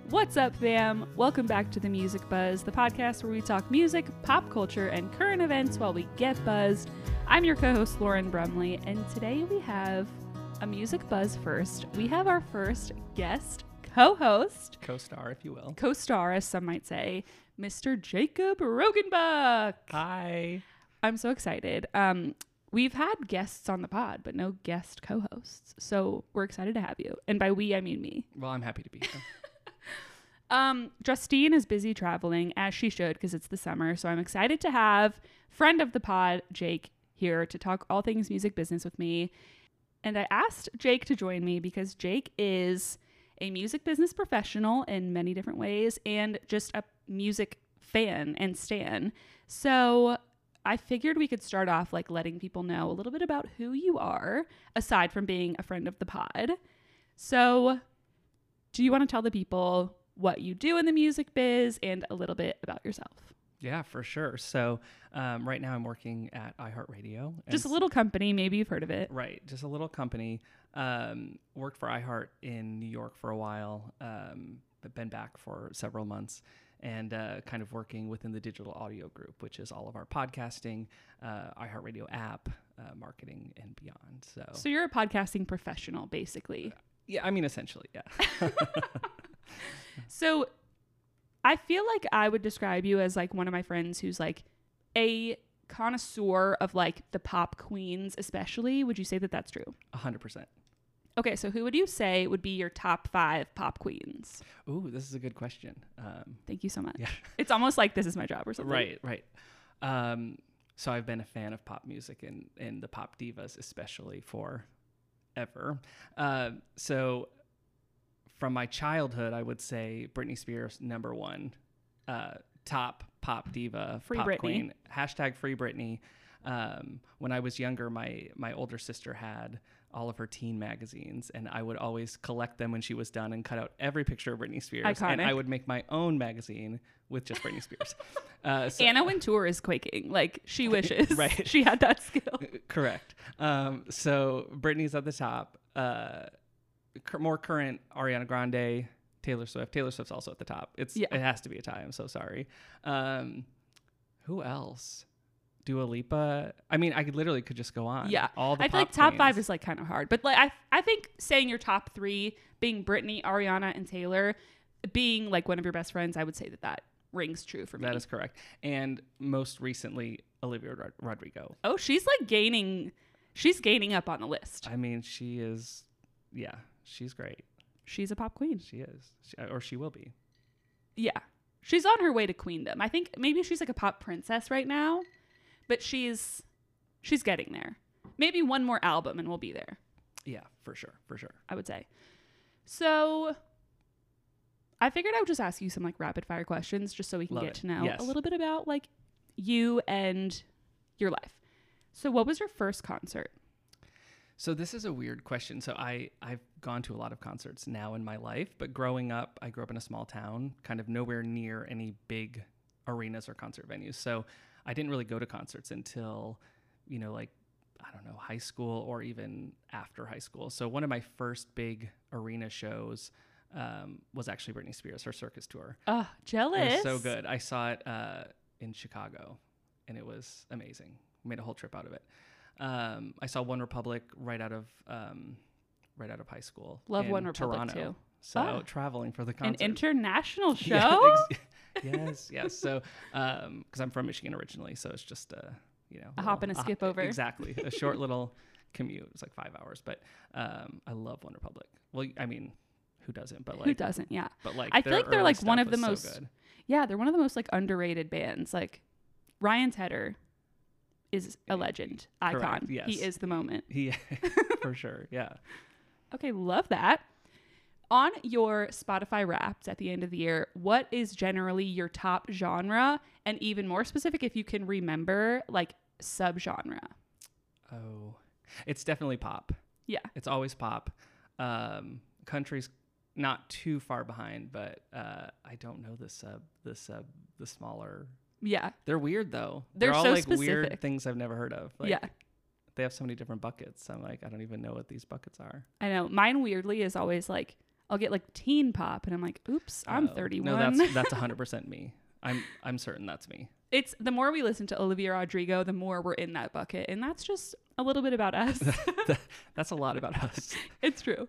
What's up, fam? Welcome back to The Music Buzz, the podcast where we talk music, pop culture, and current events while we get buzzed. I'm your co-host, Lauren Brumley, and today we have a Music Buzz first. We have our first guest co-host. Co-star, if you will. Co-star, as some might say, Mr. Jacob Rogenbach. Hi. I'm so excited. We've had guests on the pod, but no guest co-hosts. So we're excited to have you. And by we, I mean me. Well, I'm happy to be here. Justine is busy traveling, as she should, because it's the summer. So I'm excited to have friend of the pod, Jake, here to talk all things music business with me. And I asked Jake to join me because Jake is a music business professional in many different ways and just a music fan and stan. So I figured we could start off like letting people know a little bit about who you are, aside from being a friend of the pod. So do you want to tell the people what you do in the music biz and a little bit about yourself? Yeah, for sure. So right now I'm working at iHeartRadio. Just a little company. Maybe you've heard of it. Right. Just a little company. Worked for iHeart in New York for a while, but been back for several months. And kind of working within the digital audio group, which is all of our podcasting, iHeartRadio app, marketing, and beyond. So you're a podcasting professional, basically. Yeah, I mean, essentially, yeah. So I feel like I would describe you as like one of my friends who's like a connoisseur of like the pop queens, especially. Would you say that that's true? 100%. Okay, so who would you say would be your top 5 pop queens? Ooh, this is a good question. Thank you so much. Yeah. It's almost like this is my job or something. Right. So I've been a fan of pop music and the pop divas, especially forever. So from my childhood, I would say Britney Spears, number one, top pop diva, Free pop Britney. queen. Hashtag free Britney. When I was younger, my older sister had all of her teen magazines, and I would always collect them when she was done and cut out every picture of Britney Spears. Iconic. And I would make my own magazine with just Britney Spears. So, Anna Wintour is quaking. Like, she wishes Right. she had that skill. Correct. So Britney's at the top. More current, Ariana Grande, Taylor Swift. Taylor Swift's also at the top. It has to be a tie. I'm so sorry. Who else? Dua Lipa. I mean, I could just go on. Yeah. All the I feel pop like top queens. 5 is like kind of hard. But like I think saying your top 3 being Britney, Ariana, and Taylor, being like one of your best friends, I would say that rings true for me. That is correct. And most recently, Olivia Rodrigo. Oh, she's like gaining up on the list. I mean, she is, yeah, she's great. She's a pop queen. She is. Or she will be. Yeah. She's on her way to queendom. I think maybe she's like a pop princess right now, but she's getting there. Maybe one more album and we'll be there. Yeah, for sure. I would say. So I figured I would just ask you some like rapid fire questions just so we can Love get it. to know Yes. a little bit about like you and your life. So what was your first concert? So this is a weird question. So I've gone to a lot of concerts now in my life, but growing up, I grew up in a small town, kind of nowhere near any big arenas or concert venues. So I didn't really go to concerts until, like, I don't know, high school or even after high school. So one of my first big arena shows was actually Britney Spears, her circus tour. Oh, jealous. It was so good. I saw it in Chicago, and it was amazing. Made a whole trip out of it. I saw One Republic right out of high school. Love in One Republic Toronto. too. So traveling for the An concert. international show? Yeah, yes. So, because I'm from Michigan originally, so it's just a hop and a skip over. Exactly, a short little commute. It's like 5 hours, but I love One Republic. Well, I mean, who doesn't? But like, who doesn't? Yeah. But like, I feel like they're like one of the so most. good. Yeah, they're one of the most like underrated bands. Like Ryan Tedder is a legend, icon. Correct, yes. He is the moment. Yeah, for sure. Yeah. Okay, love that. On your Spotify Wrapped at the end of the year, what is generally your top genre? And even more specific, if you can remember, like subgenre. Oh, it's definitely pop. Yeah. It's always pop. Country's not too far behind, but I don't know the smaller. Yeah. They're weird though. They're all so like specific. weird things I've never heard of. Like, yeah. They have so many different buckets. I'm like, I don't even know what these buckets are. I know. Mine weirdly is always like I'll get like teen pop and I'm like, oops, I'm 31. No, that's 100% me. I'm certain that's me. It's the more we listen to Olivia Rodrigo, the more we're in that bucket. And that's just a little bit about us. That's a lot about us. It's true.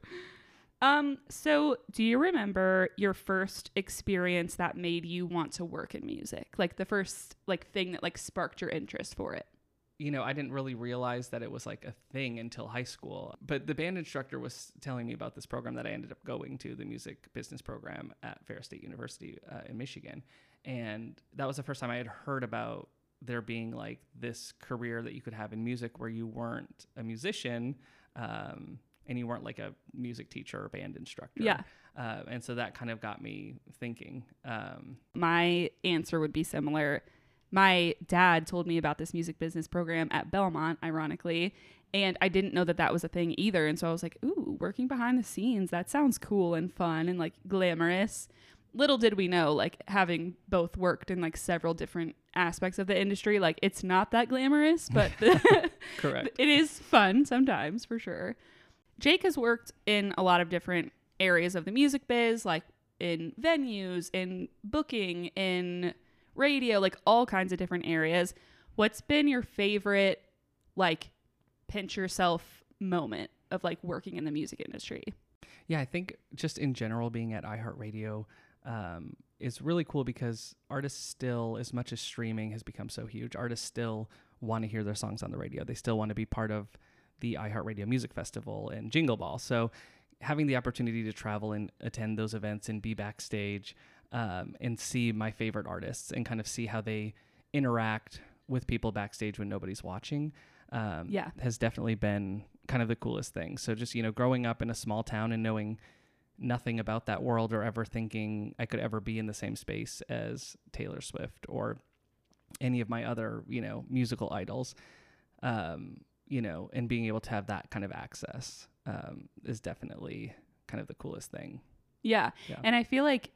So do you remember your first experience that made you want to work in music? Like the first like thing that like sparked your interest for it? You know, I didn't really realize that it was like a thing until high school. But the band instructor was telling me about this program that I ended up going to, the music business program at Ferris State University in Michigan. And that was the first time I had heard about there being like this career that you could have in music where you weren't a musician and you weren't like a music teacher or band instructor. Yeah. And so that kind of got me thinking. My answer would be similar. My dad told me about this music business program at Belmont, ironically, and I didn't know that that was a thing either. And so I was like, ooh, working behind the scenes, that sounds cool and fun and like glamorous. Little did we know, like having both worked in like several different aspects of the industry, like it's not that glamorous, but Correct. It is fun sometimes for sure. Jake has worked in a lot of different areas of the music biz, like in venues, in booking, in radio, like all kinds of different areas. What's been your favorite, like, pinch yourself moment of like working in the music industry? Yeah, I think just in general being at iHeartRadio is really cool because artists still, as much as streaming has become so huge, artists still want to hear their songs on the radio. They still want to be part of the iHeartRadio Music Festival and Jingle Ball. So having the opportunity to travel and attend those events and be backstage and see my favorite artists and kind of see how they interact with people backstage when nobody's watching has definitely been kind of the coolest thing. So just, you know, growing up in a small town and knowing nothing about that world or ever thinking I could ever be in the same space as Taylor Swift or any of my other, you know, musical idols, you know, and being able to have that kind of access is definitely kind of the coolest thing. Yeah. And I feel like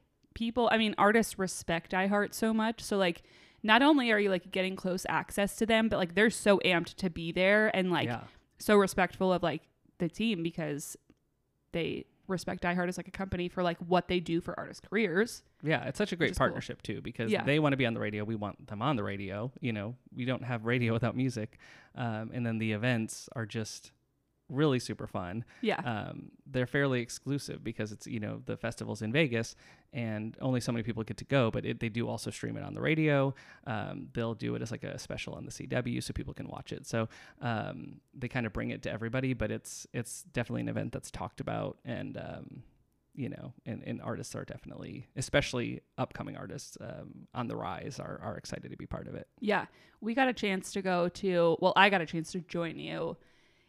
artists respect iHeart so much. So like, not only are you like getting close access to them, but like they're so amped to be there and like so respectful of like the team because they respect iHeart as like a company for like what they do for artists' careers. Yeah, it's such a great partnership too because they want to be on the radio. We want them on the radio. You know, we don't have radio without music. And then the events are just really super fun. Yeah. They're fairly exclusive because it's, you know, the festival's in Vegas and only so many people get to go, but they do also stream it on the radio. They'll do it as like a special on the CW so people can watch it. So they kind of bring it to everybody, but it's definitely an event that's talked about and, you know, and artists are definitely, especially upcoming artists on the rise are excited to be part of it. Yeah. We got a chance to I got a chance to join you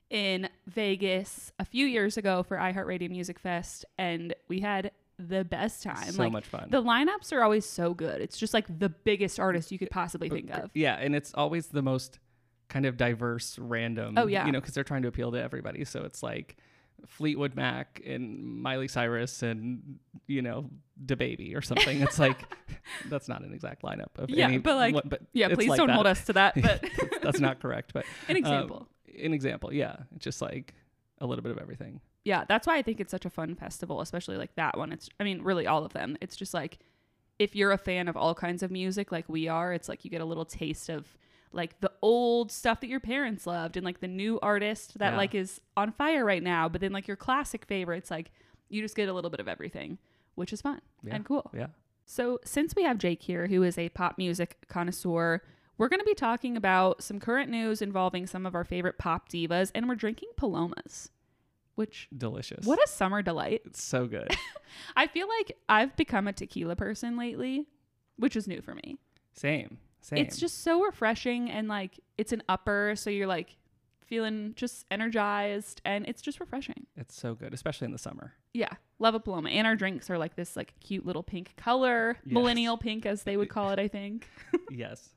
in Vegas a few years ago for iHeartRadio Music Fest, and we had the best time. So much fun. The lineups are always so good. It's just like the biggest artist you could possibly think of. Yeah, and it's always the most kind of diverse, random. Oh, yeah. You know, because they're trying to appeal to everybody. So it's like Fleetwood Mac and Miley Cyrus and, you know, DaBaby or something. It's like, that's not an exact lineup of any. But like, please like don't that. hold us to that. But that's not correct. But an example. Yeah. It's just like a little bit of everything. Yeah, that's why I think it's such a fun festival, especially like that one. Really all of them. It's just like, if you're a fan of all kinds of music like we are, it's like you get a little taste of like the old stuff that your parents loved and like the new artist that like is on fire right now. But then like your classic favorites, like you just get a little bit of everything, which is fun and cool. Yeah. So since we have Jake here, who is a pop music connoisseur, we're going to be talking about some current news involving some of our favorite pop divas, and we're drinking Palomas, which delicious. What a summer delight. It's so good. I feel like I've become a tequila person lately, which is new for me. Same. It's just so refreshing and like it's an upper, so you're like feeling just energized and it's just refreshing. It's so good, especially in the summer. Yeah. Love a Paloma. And our drinks are like this like cute little pink color, millennial pink as they would call it, I think. Yes.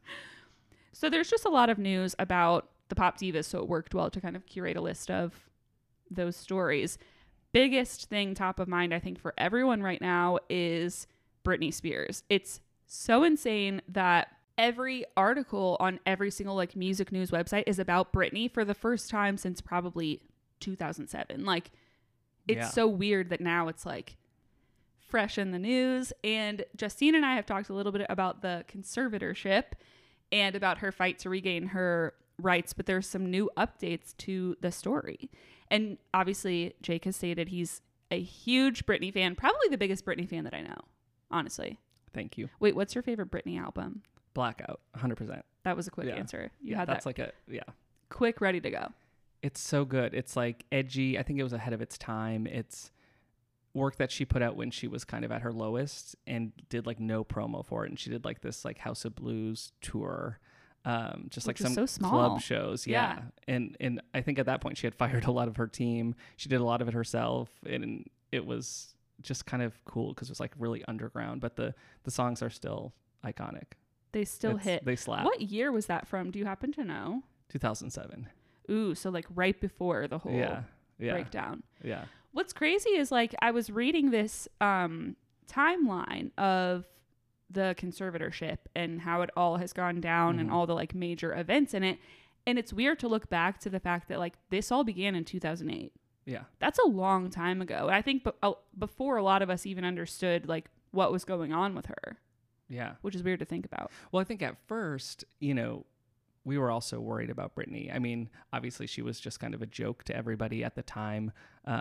So there's just a lot of news about the pop divas, so it worked well to kind of curate a list of those stories. Biggest thing top of mind, I think, for everyone right now is Britney Spears. It's so insane that every article on every single like music news website is about Britney for the first time since probably 2007. Like, it's so weird that now it's like fresh in the news. And Justine and I have talked a little bit about the conservatorship and about her fight to regain her rights, but there's some new updates to the story. And obviously, Jake has stated he's a huge Britney fan, probably the biggest Britney fan that I know, honestly. Thank you. Wait, what's your favorite Britney album? Blackout, 100%. That was a quick answer. You had that's that like a, yeah. quick, ready to go. It's so good. It's like edgy. I think it was ahead of its time. It's work that she put out when she was kind of at her lowest and did like no promo for it. And she did like this like House of Blues tour, just Which like some is so small. club shows. Yeah. And I think at that point she had fired a lot of her team. She did a lot of it herself. And it was just kind of cool because it was like really underground, but the songs are still iconic. They still hit. They slap. What year was that from? Do you happen to know? 2007. Ooh, so like right before the whole breakdown. Yeah. What's crazy is like I was reading this timeline of the conservatorship and how it all has gone down and all the like major events in it. And it's weird to look back to the fact that like this all began in 2008. Yeah. That's a long time ago. And I think before a lot of us even understood like what was going on with her. Yeah. Which is weird to think about. Well, I think at first, you know, we were also worried about Britney. I mean, obviously she was just kind of a joke to everybody at the time.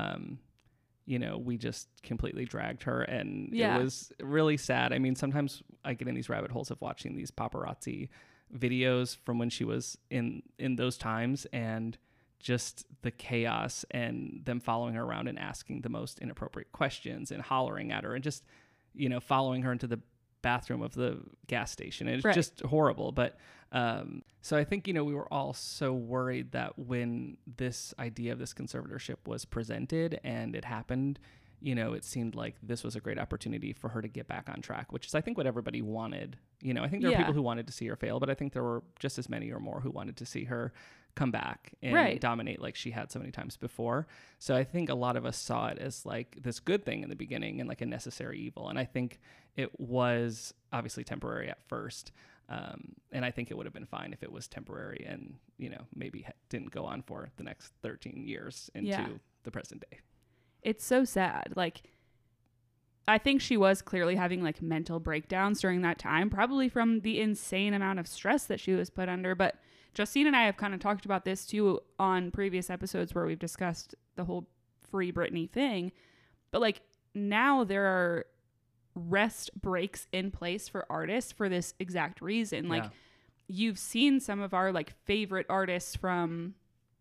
You know, we just completely dragged her and it was really sad. I mean, sometimes I get in these rabbit holes of watching these paparazzi videos from when she was in those times and just the chaos and them following her around and asking the most inappropriate questions and hollering at her and just, you know, following her into the bathroom of the gas station. And it's just horrible. But so I think, you know, we were all so worried that when this idea of this conservatorship was presented and it happened, you know, it seemed like this was a great opportunity for her to get back on track, which is, I think, what everybody wanted. You know, I think there were people who wanted to see her fail, but I think there were just as many or more who wanted to see her come back and dominate like she had so many times before. So I think a lot of us saw it as like this good thing in the beginning and like a necessary evil. And I think it was obviously temporary at first. And I think it would have been fine if it was temporary and, you know, maybe didn't go on for the next 13 years into the present day. It's so sad. Like, I think she was clearly having like mental breakdowns during that time, probably from the insane amount of stress that she was put under. But Justine and I have kind of talked about this too on previous episodes where we've discussed the whole Free Britney thing. But like now there are rest breaks in place for artists for this exact reason. Like you've seen some of our like favorite artists from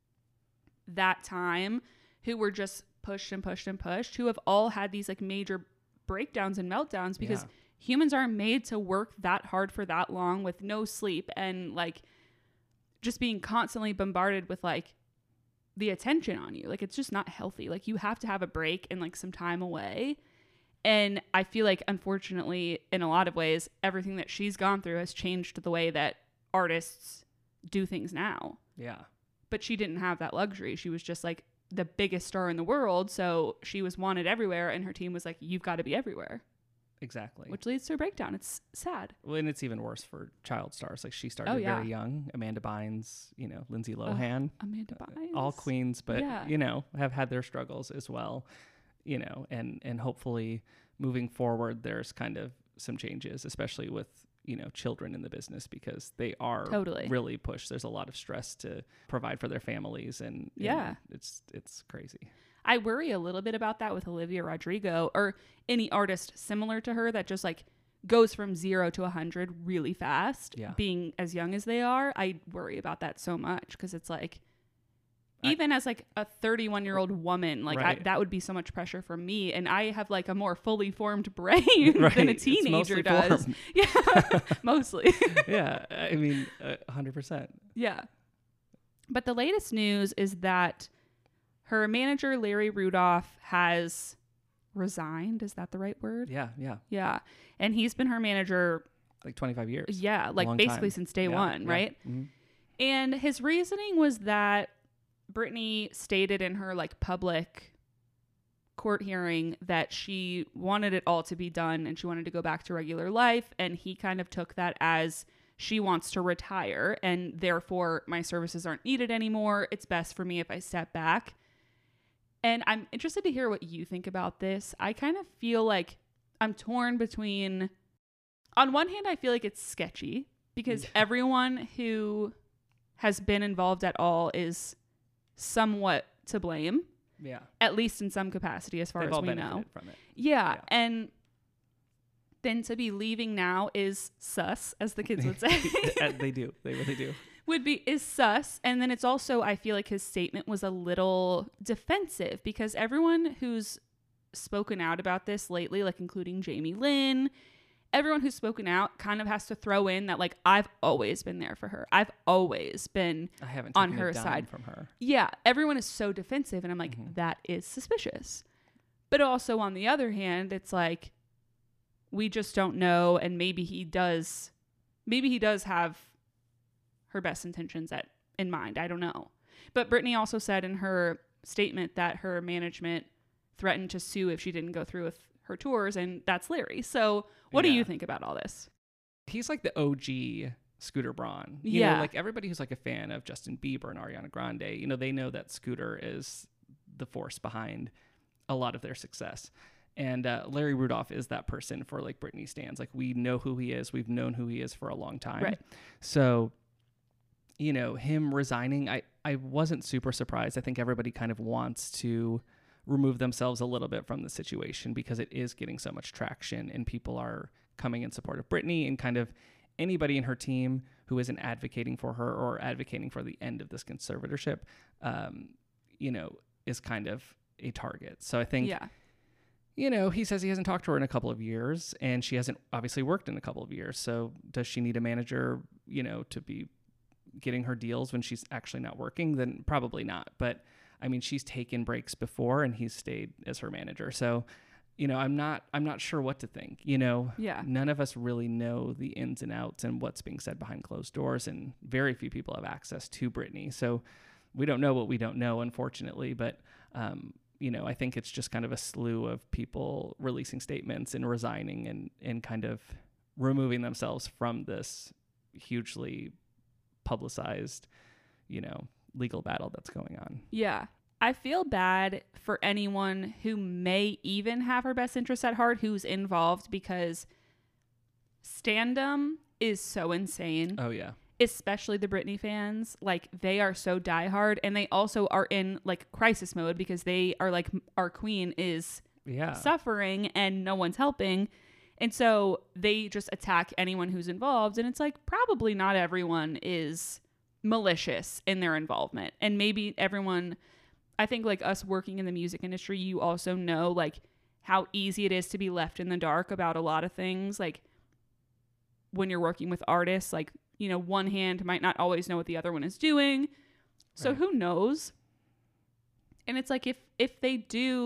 that time who were just pushed and pushed and pushed, who have all had these like major breakdowns and meltdowns because humans aren't made to work that hard for that long with no sleep and like just being constantly bombarded with like the attention on you. Like it's just not healthy. Like you have to have a break and like some time away. And I feel like, unfortunately, in a lot of ways, everything that she's gone through has changed the way that artists do things now. Yeah. But she didn't have that luxury. She was just like the biggest star in the world. So she was wanted everywhere. And her team was like, you've got to be everywhere. Exactly. Which leads to a breakdown. It's sad. Well, and it's even worse for child stars. Like she started very young. Amanda Bynes, you know, Lindsay Lohan. Amanda Bynes. All queens, but, you know, have had their struggles as well. You know, and hopefully moving forward, there's kind of some changes, especially with, you know, children in the business because they are really pushed. There's a lot of stress to provide for their families. And it's crazy. I worry a little bit about that with Olivia Rodrigo or any artist similar to her that just like goes from 0 to 100 really fast, being as young as they are. I worry about that so much because it's like, even as like a 31-year-old woman, like that would be so much pressure for me. And I have like a more fully formed brain than a teenager does. Formed. Yeah, mostly. Yeah, I mean, 100%. Yeah. But the latest news is that her manager, Larry Rudolph, has resigned. Is that the right word? Yeah. Yeah. And he's been her manager like 25 years. Yeah, like basically since day one, right? Mm-hmm. And his reasoning was that Britney stated in her like public court hearing that she wanted it all to be done and she wanted to go back to regular life. And he kind of took that as she wants to retire and therefore my services aren't needed anymore. It's best for me if I step back. And I'm interested to hear what you think about this. I kind of feel like I'm torn between, on one hand, I feel like it's sketchy because everyone who has been involved at all is somewhat to blame. Yeah. At least in some capacity, as far They've as all we benefited know. from it. Yeah. Yeah. And then to be leaving now is sus, as the kids would say. They do. They really do. Is sus. And then it's also, I feel like his statement was a little defensive because everyone who's spoken out about this lately, like including Jamie Lynn, everyone who's spoken out kind of has to throw in that, like, I've always been there for her. I've always been I haven't on taken her a dime side from her. Yeah, everyone is so defensive, and I'm like, that is suspicious. But also on the other hand, it's like, we just don't know, and maybe he does have her best intentions in mind. I don't know. But Britney also said in her statement that her management threatened to sue if she didn't go through with her tours, and that's Larry. So what do you think about all this? He's like the OG Scooter Braun. You know, like everybody who's like a fan of Justin Bieber and Ariana Grande, you know, they know that Scooter is the force behind a lot of their success. And Larry Rudolph is that person for like Britney stans. Like, we know who he is. We've known who he is for a long time. Right. So, you know, him resigning, I wasn't super surprised. I think everybody kind of wants to remove themselves a little bit from the situation because it is getting so much traction and people are coming in support of Britney, and kind of anybody in her team who isn't advocating for her or advocating for the end of this conservatorship, you know, is kind of a target. So I think, you know, he says he hasn't talked to her in a couple of years, and she hasn't obviously worked in a couple of years. So does she need a manager, you know, to be getting her deals when she's actually not working? Then probably not. But I mean, she's taken breaks before and he's stayed as her manager. So, you know, I'm not sure what to think. You know, none of us really know the ins and outs and what's being said behind closed doors, and very few people have access to Britney. So we don't know what we don't know, unfortunately. But, you know, I think it's just kind of a slew of people releasing statements and resigning and kind of removing themselves from this hugely publicized, you know, legal battle that's going on. Yeah. I feel bad for anyone who may even have her best interests at heart who's involved, because standum is so insane. Oh, yeah. Especially the Britney fans. Like, they are so diehard, and they also are in like crisis mode because they are like, our queen is suffering and no one's helping. And so they just attack anyone who's involved. And it's like, probably not everyone is malicious in their involvement. And maybe everyone, I think, like us working in the music industry, you also know like how easy it is to be left in the dark about a lot of things. Like, when you're working with artists, like, you know, one hand might not always know what the other one is doing. So who knows? And it's like, if they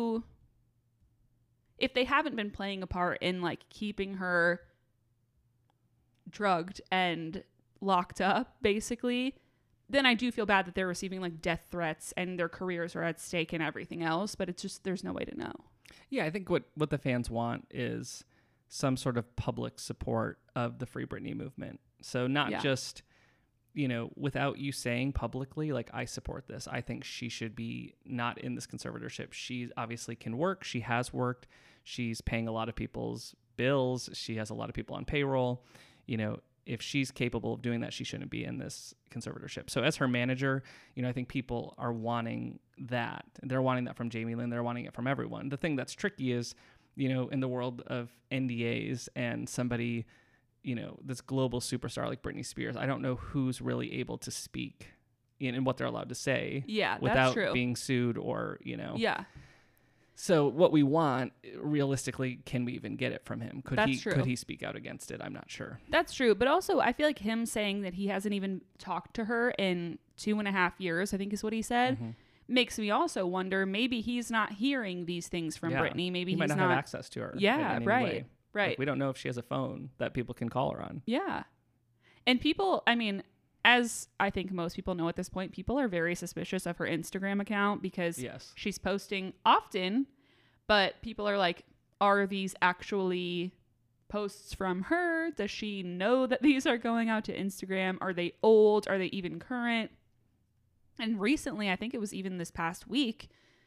haven't been playing a part in like keeping her drugged and locked up, basically, then I do feel bad that they're receiving like death threats and their careers are at stake and everything else. But it's just, there's no way to know. Yeah, I think what the fans want is some sort of public support of the Free Britney movement. So not just, you know, without you saying publicly, like, I support this. I think she should be not in this conservatorship. She obviously can work. She has worked. She's paying a lot of people's bills. She has a lot of people on payroll. You know, if she's capable of doing that, she shouldn't be in this conservatorship. So as her manager, you know, I think people are wanting that. They're wanting that from Jamie Lynn. They're wanting it from everyone. The thing that's tricky is, you know, in the world of NDAs and somebody, you know, this global superstar like Britney Spears, I don't know who's really able to speak in what they're allowed to say without being sued or, you know. Yeah. So what we want, realistically, can we even get it from him? Could he speak out against it? I'm not sure. That's true. But also, I feel like him saying that he hasn't even talked to her in 2.5 years, I think is what he said, makes me also wonder, maybe he's not hearing these things from Britney. Maybe he might he's not have access to her. Yeah, right. Way. Right. Like, we don't know if she has a phone that people can call her on. Yeah. And people, I mean, as I think most people know at this point, people are very suspicious of her Instagram account because she's posting often, but people are like, are these actually posts from her? Does she know that these are going out to Instagram? Are they old? Are they even current? And recently, I think it was even this past week,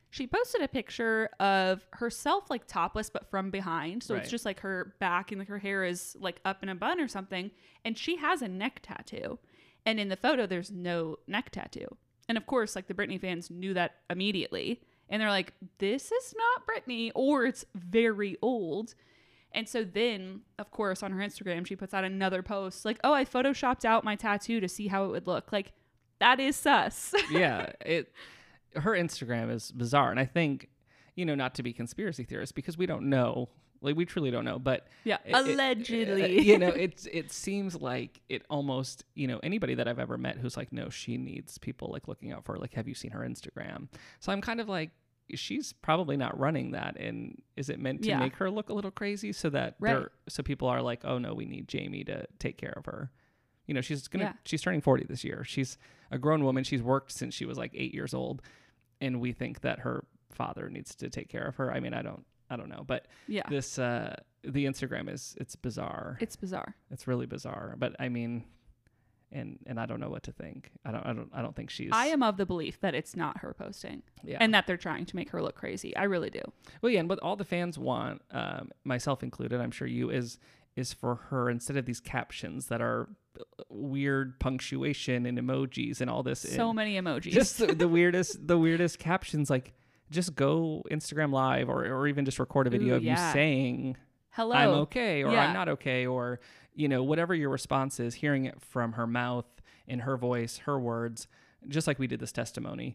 she posted a picture of herself like topless but from behind, so Right. it's just like her back and like her hair is like up in a bun or something, and she has a neck tattoo, and in the photo there's no neck tattoo. And of course, like the Britney fans knew that immediately, and they're like, this is not Britney, or it's very old. And so then, of course, on her Instagram, she puts out another post like, oh, I photoshopped out my tattoo to see how it would look. Like, that is sus. Yeah, her Instagram is bizarre, and I think, not to be conspiracy theorists, because we don't know, like we truly don't know, but Yeah, allegedly. it seems like it almost, anybody that I've ever met who's like, no, she needs people like looking out for her, like, have you seen her Instagram? So I'm kind of like, she's probably not running that, and is it meant to make her look a little crazy so that so people are like, oh no, we need Jamie to take care of her. She's turning 40 this year. She's a grown woman. She's worked since she was like 8 years old, and we think that her father needs to take care of her. I mean, I don't know, but this the Instagram it's bizarre. It's bizarre. It's really bizarre. But I mean, and I don't know what to think. I don't think she's. I am of the belief that it's not her posting, and that they're trying to make her look crazy. I really do. Well, yeah, and what all the fans want, myself included, I'm sure you, is for her, instead of these captions that are weird punctuation and emojis and all this. So many emojis. Just the weirdest captions, like just go Instagram Live or even just record a video of you saying, hello, I'm okay, or I'm not okay, or, whatever your response is, hearing it from her mouth, in her voice, her words, just like we did this testimony,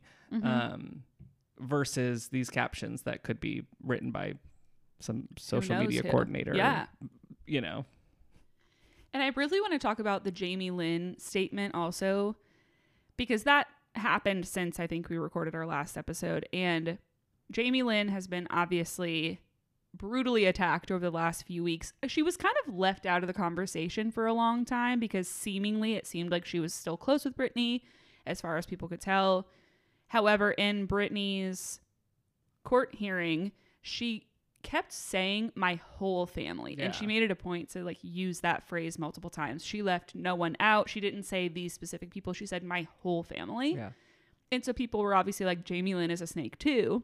versus these captions that could be written by some social media coordinator. Yeah. And I really want to talk about the Jamie Lynn statement also, because that happened since I think we recorded our last episode. And Jamie Lynn has been obviously brutally attacked over the last few weeks. She was kind of left out of the conversation for a long time because seemingly it seemed like she was still close with Britney, as far as people could tell. However, in Britney's court hearing, she kept saying my whole family, and she made it a point to like use that phrase multiple times. She left no one out. She didn't say these specific people. She said my whole family. And so people were obviously like, Jamie Lynn is a snake too.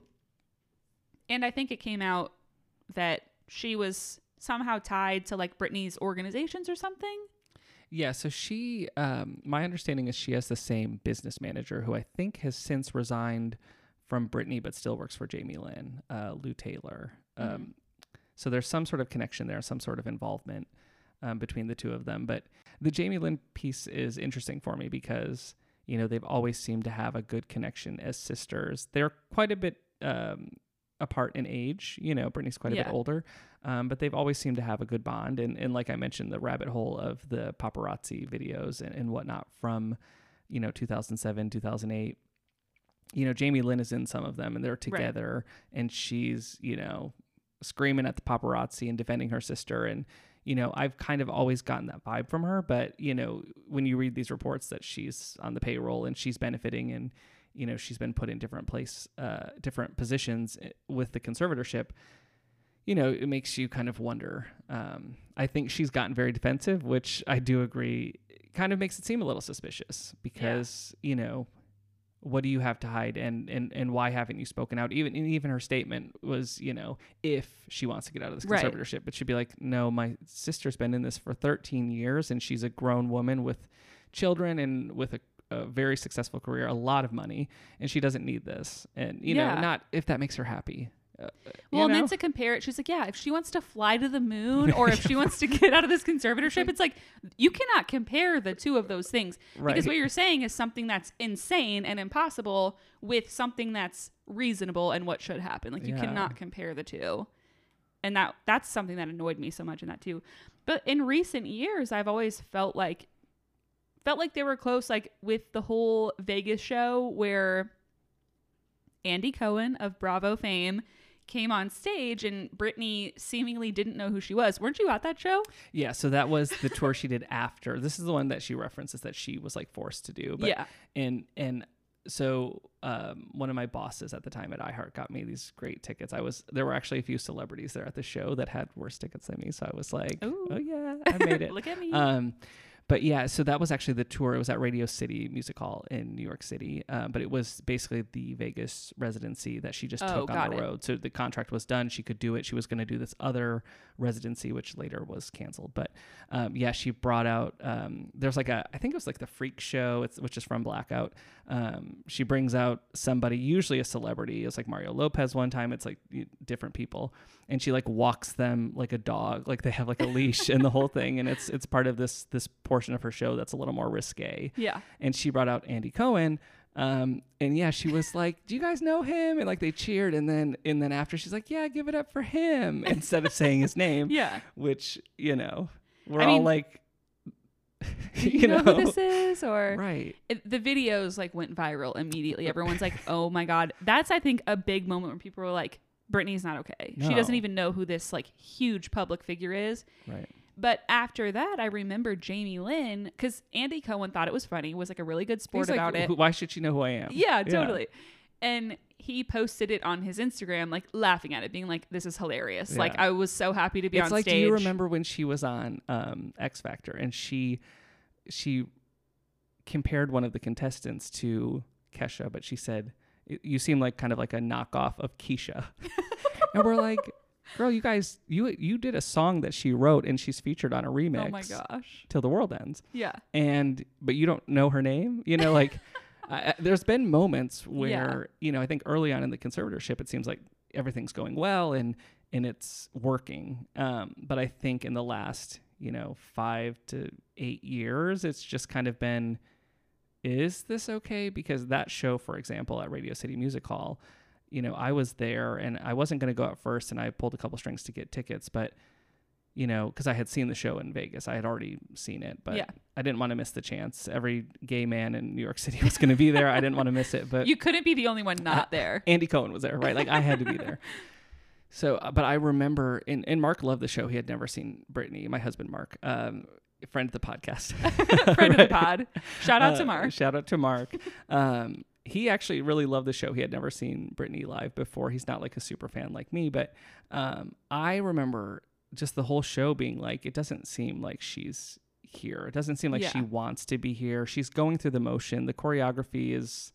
And I think it came out that she was somehow tied to like Britney's organizations or something. Yeah, so she, my understanding is she has the same business manager who I think has since resigned from Britney but still works for Jamie Lynn, Lou Taylor. So there's some sort of connection there, some sort of involvement between the two of them. But the Jamie Lynn piece is interesting for me because, they've always seemed to have a good connection as sisters. They're quite a bit apart in age. Britney's quite a bit older, but they've always seemed to have a good bond. And like I mentioned, the rabbit hole of the paparazzi videos and whatnot from, 2007, 2008. Jamie Lynn is in some of them and they're together and she's, screaming at the paparazzi and defending her sister. And, I've kind of always gotten that vibe from her. But, when you read these reports that she's on the payroll and she's benefiting and, she's been put in different positions with the conservatorship, it makes you kind of wonder. I think she's gotten very defensive, which I do agree kind of makes it seem a little suspicious because, what do you have to hide and why haven't you spoken out? Even her statement was, if she wants to get out of this conservatorship, but she'd be like, no, my sister's been in this for 13 years and she's a grown woman with children and with a very successful career, a lot of money, and she doesn't need this. And, not if that makes her happy. And then to compare it, she's like, if she wants to fly to the moon or if she wants to get out of this conservatorship, it's like, you cannot compare the two of those things. Because what you're saying is something that's insane and impossible with something that's reasonable and what should happen. Like, you cannot compare the two. And that's something that annoyed me so much in that too. But in recent years, I've always felt like they were close, like with the whole Vegas show where Andy Cohen of Bravo fame came on stage and Britney seemingly didn't know who she was. Weren't you at that show? Yeah, so that was the tour she did after. This is the one that she references that she was like forced to do. But, and so one of my bosses at the time at iHeart got me these great tickets. There were actually a few celebrities there at the show that had worse tickets than me. So I was like, oh yeah, I made it. Look at me. But yeah, so that was actually the tour. It was at Radio City Music Hall in New York City. But it was basically the Vegas residency that she just took on the road. So the contract was done. She could do it. She was going to do this other residency, which later was canceled. But yeah, she brought out, there's like I think it was like the Freak Show, which is from Blackout. She brings out somebody, usually a celebrity. It was like Mario Lopez one time. It's like different people. And she like walks them like a dog, like they have like a leash and the whole thing. And it's part of this portion of her show that's a little more risque. Yeah. And she brought out Andy Cohen. And yeah, she was like, do you guys know him? And like they cheered. And then after she's like, yeah, give it up for him instead of saying his name. Yeah. Which, we're all like, you know who this is? Or right. The videos like went viral immediately. Everyone's like, oh my God. That's, I think, a big moment when people were like, Britney's not okay. No. She doesn't even know who this like huge public figure is. Right. But after that, I remember Jamie Lynn, because Andy Cohen thought it was funny, was like a really good sport about it. Why should she know who I am? Yeah, totally. And he posted it on his Instagram, like laughing at it, being like, this is hilarious. Yeah. Like, I was so happy to be on stage. It's like, do you remember when she was on X Factor and she compared one of the contestants to Kesha, but she said, you seem like kind of like a knockoff of Keisha. And we're like, girl, you guys, you did a song that she wrote and she's featured on a remix. Oh my gosh. Till the World Ends. Yeah. But you don't know her name? Like there's been moments where, I think early on in the conservatorship, it seems like everything's going well and it's working. But I think in the last, 5 to 8 years, it's just kind of been, is this okay? Because that show, for example, at Radio City Music Hall, I was there and I wasn't going to go out first and I pulled a couple strings to get tickets, but, because I had seen the show in Vegas. I had already seen it, but I didn't want to miss the chance. Every gay man in New York City was going to be there. I didn't want to miss it, but you couldn't be the only one not there. Andy Cohen was there, right? Like I had to be there. So, but I remember, and Mark loved the show. He had never seen Britney, my husband, Mark, friend of the podcast. Friend of the pod. Shout out to Mark. Shout out to Mark. He actually really loved the show. He had never seen Britney live before. He's not like a super fan like me, but I remember just the whole show being like, it doesn't seem like she's here. It doesn't seem like she wants to be here. She's going through the motion. The choreography is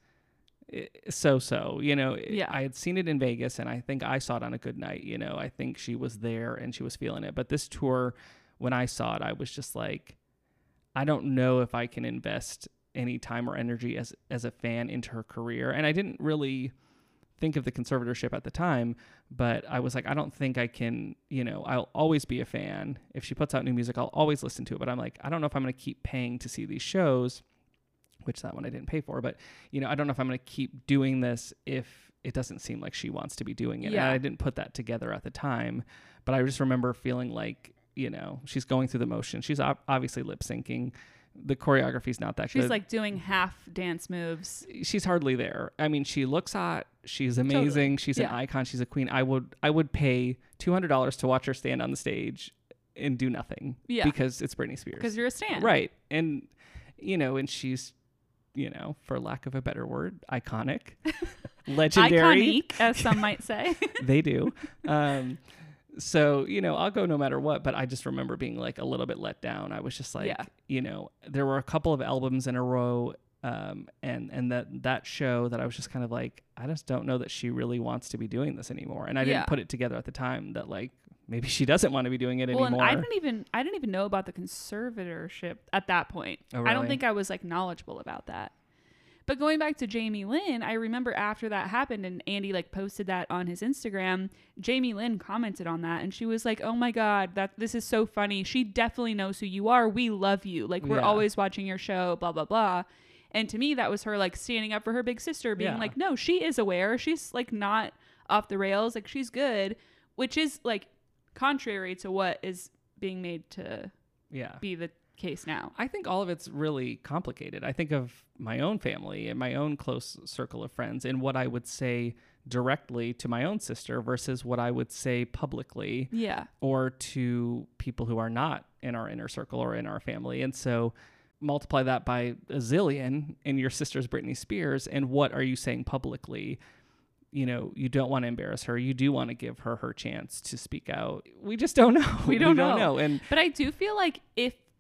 so. I had seen it in Vegas and I think I saw it on a good night. I think she was there and she was feeling it. But this tour, when I saw it, I was just like, I don't know if I can invest any time or energy as a fan into her career. And I didn't really think of the conservatorship at the time, but I was like, I don't think I can, I'll always be a fan. If she puts out new music, I'll always listen to it. But I'm like, I don't know if I'm going to keep paying to see these shows, which that one I didn't pay for. But, I don't know if I'm going to keep doing this if it doesn't seem like she wants to be doing it. Yeah. And I didn't put that together at the time. But I just remember feeling like, she's going through the motion. She's obviously lip syncing. The choreography's not that good. She's like doing half dance moves. She's hardly there. I mean, she looks hot. She's amazing. Totally. She's an icon. She's a queen. I would pay $200 to watch her stand on the stage and do nothing. Yeah. Because it's Britney Spears. Because you're a stan. Right. And, and she's, for lack of a better word, iconic. Legendary. Iconique, as some might say. They do. So, I'll go no matter what, but I just remember being like a little bit let down. I was just like, there were a couple of albums in a row, and that show that I was just kind of like, I just don't know that she really wants to be doing this anymore. And I didn't put it together at the time that like, maybe she doesn't want to be doing it anymore. And I didn't even know about the conservatorship at that point. Oh, really? I don't think I was like knowledgeable about that. But going back to Jamie Lynn, I remember after that happened and Andy like posted that on his Instagram, Jamie Lynn commented on that and she was like, oh my God, this is so funny. She definitely knows who you are. We love you. Like we're always watching your show, blah, blah, blah. And to me, that was her like standing up for her big sister, being like, no, she is aware. She's like not off the rails. Like she's good, which is like contrary to what is being made to be the case now. I think all of it's really complicated. I think of my own family and my own close circle of friends and what I would say directly to my own sister versus what I would say publicly or to people who are not in our inner circle or in our family. And so multiply that by a zillion and your sister's Britney Spears and what are you saying publicly? You don't want to embarrass her. You do want to give her chance to speak out. We just don't know. We don't know. And but I do feel like if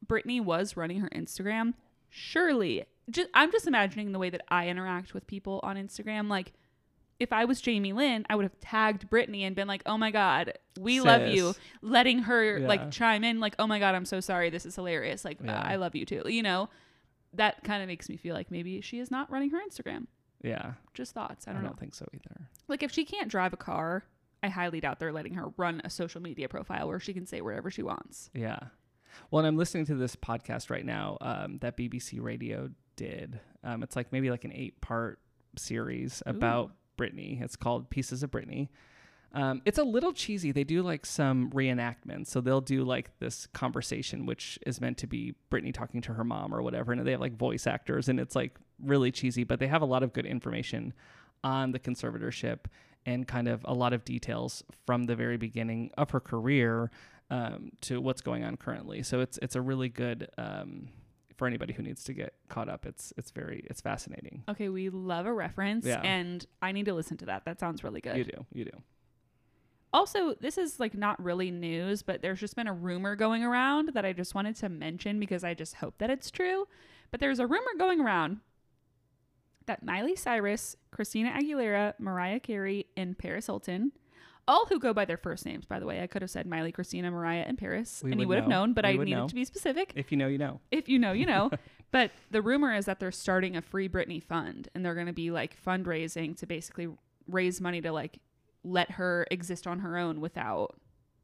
Britney was running her Instagram, surely, I'm just imagining the way that I interact with people on Instagram. Like, if I was Jamie Lynn, I would have tagged Britney and been like, oh my God, we love you. Letting her like chime in like, oh my God, I'm so sorry. This is hilarious. Like, I love you too. You know, that kind of makes me feel like maybe she is not running her Instagram. Yeah. Just thoughts. I don't think so either. Like, if she can't drive a car, I highly doubt they're letting her run a social media profile where she can say whatever she wants. Yeah. Well, and I'm listening to this podcast right now that BBC Radio did. It's like maybe like an 8-part series about Britney. It's called Pieces of Britney. It's a little cheesy. They do like some reenactments. So they'll do like this conversation, which is meant to be Britney talking to her mom or whatever. And they have like voice actors and it's like really cheesy, but they have a lot of good information on the conservatorship and kind of a lot of details from the very beginning of her career to what's going on currently. So it's a really good, for anybody who needs to get caught up. It's fascinating. Okay. We love a reference and I need to listen to that. That sounds really good. You do. Also, this is like not really news, but there's just been a rumor going around that I just wanted to mention because I just hope that it's true. But there's a rumor going around that Miley Cyrus, Christina Aguilera, Mariah Carey, and Paris Hilton, all who go by their first names, by the way. I could have said Miley, Christina, Mariah, and Paris, and you would have known, but I needed to be specific. If you know, you know. If you know, you know. But the rumor is that they're starting a Free Britney fund, and they're going to be like fundraising to basically raise money to like let her exist on her own without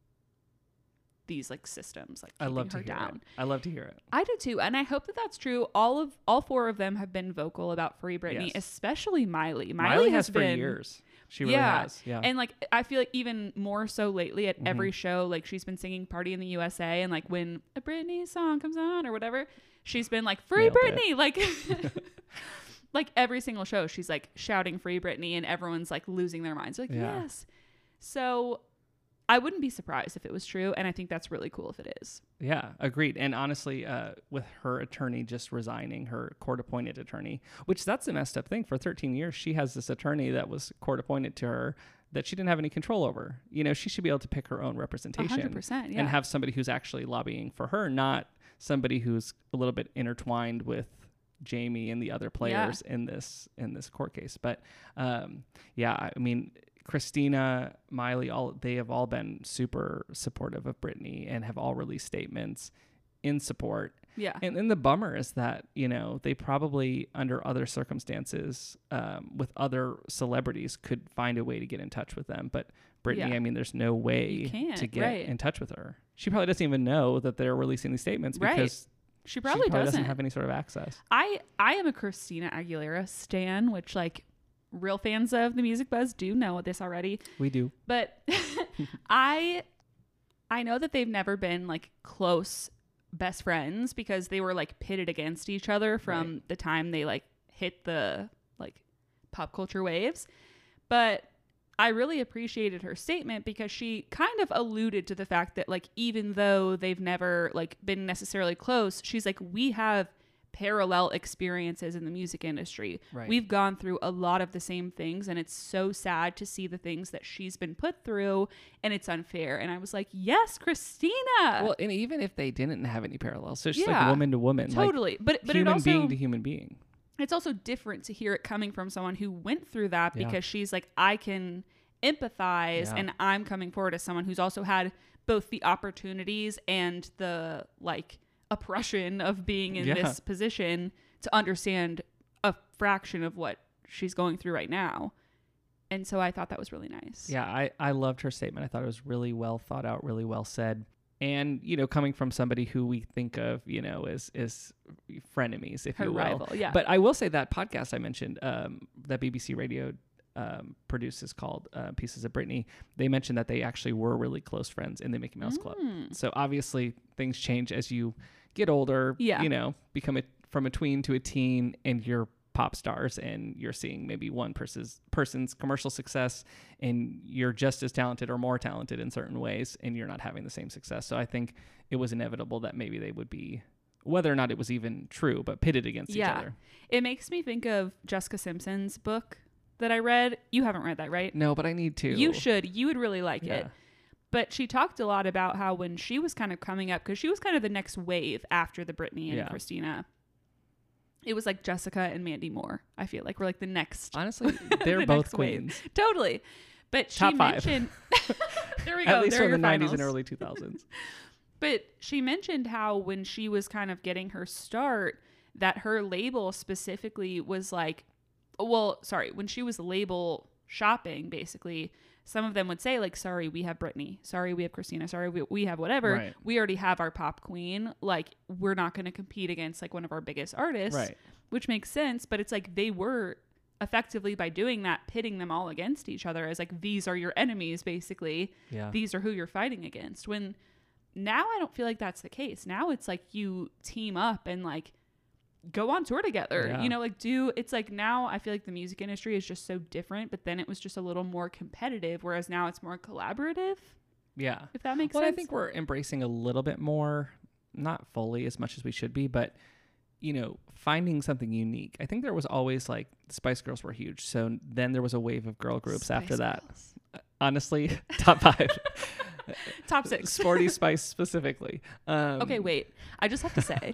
these like systems like keeping her down. I love to hear it. I do too, and I hope that that's true. All 4 of them have been vocal about Free Britney, especially Miley. Miley has been for years. She really has. Yeah. And like I feel like even more so lately at every show, like she's been singing Party in the USA, and like when a Britney song comes on or whatever, she's been like Free Britney. Like like every single show she's like shouting Free Britney and everyone's like losing their minds. Like, yes. So I wouldn't be surprised if it was true, and I think that's really cool if it is. Yeah, agreed. And honestly, with her attorney just resigning, her court-appointed attorney, which that's a messed up thing. For 13 years, she has this attorney that was court-appointed to her that she didn't have any control over. You know, she should be able to pick her own representation 100%, and have somebody who's actually lobbying for her, not somebody who's a little bit intertwined with Jamie and the other players in this court case. But I mean, Christina, Miley, they have all been super supportive of Britney and have all released statements in support. Yeah. And the bummer is that, you know, they probably under other circumstances with other celebrities could find a way to get in touch with them. But Britney, I mean, there's no way to get in touch with her. She probably doesn't even know that they're releasing these statements because she probably doesn't have any sort of access. I am a Christina Aguilera stan, which like real fans of the Music Buzz do know this already. We do. But I know that they've never been like close best friends because they were like pitted against each other from the time they like hit the like pop culture waves. But I really appreciated her statement because she kind of alluded to the fact that like even though they've never like been necessarily close, she's like, we have parallel experiences in the music industry. Right. We've gone through a lot of the same things, and it's so sad to see the things that she's been put through, and it's unfair. And I was like, yes, Christina. Well, and even if they didn't have any parallels, so it's just like woman to woman. Totally. Like, but human it also, being to human being. It's also different to hear it coming from someone who went through that because she's like, I can empathize and I'm coming forward as someone who's also had both the opportunities and the like oppression of being in this position to understand a fraction of what she's going through right now. And so I thought that was really nice. Yeah, I loved her statement. I thought it was really well thought out, really well said. And, you know, coming from somebody who we think of, you know, as frenemies, if her you will. rival, yeah. But I will say that podcast I mentioned, that BBC Radio produces called Pieces of Britney, they mentioned that they actually were really close friends in the Mickey Mouse Club. So obviously things change as you get older, you know, become from a tween to a teen, and you're pop stars, and you're seeing maybe one person's commercial success, and you're just as talented or more talented in certain ways, and you're not having the same success. So I think it was inevitable that maybe they would be, whether or not it was even true, but pitted against each other. It makes me think of Jessica Simpson's book that I read. You haven't read that, right? No, but I need to. You should. You would really like it. But she talked a lot about how when she was kind of coming up, because she was kind of the next wave after the Britney and Christina, it was like Jessica and Mandy Moore. I feel like we're like the next. Honestly, they're both queens. Wave. Totally. But Top she five. mentioned there we go. At least from the 90s finals. and early 2000s. But she mentioned how when she was kind of getting her start, that her label specifically was like, when she was label shopping, basically, some of them would say like, sorry, we have Britney. Sorry, we have Christina. Sorry, we have whatever. Right. We already have our pop queen. Like, we're not going to compete against like one of our biggest artists, Right. Which makes sense. But it's like they were effectively, by doing that, pitting them all against each other as like, these are your enemies, basically. Yeah. These are who you're fighting against. When now I don't feel like that's the case. Now it's like you team up and like go on tour together, Yeah. you know, like it's like now I feel like the music industry is just so different, but then it was just a little more competitive, whereas now it's more collaborative. Yeah. If that makes sense. sense. I think we're embracing a little bit more, not fully as much as we should be, but you know, finding something unique. I think there was always like Spice Girls were huge. So then there was a wave of girl groups Spice after that. Girls. Honestly, top 5. Top 6. Sporty Spice specifically. Okay, wait. I just have to say,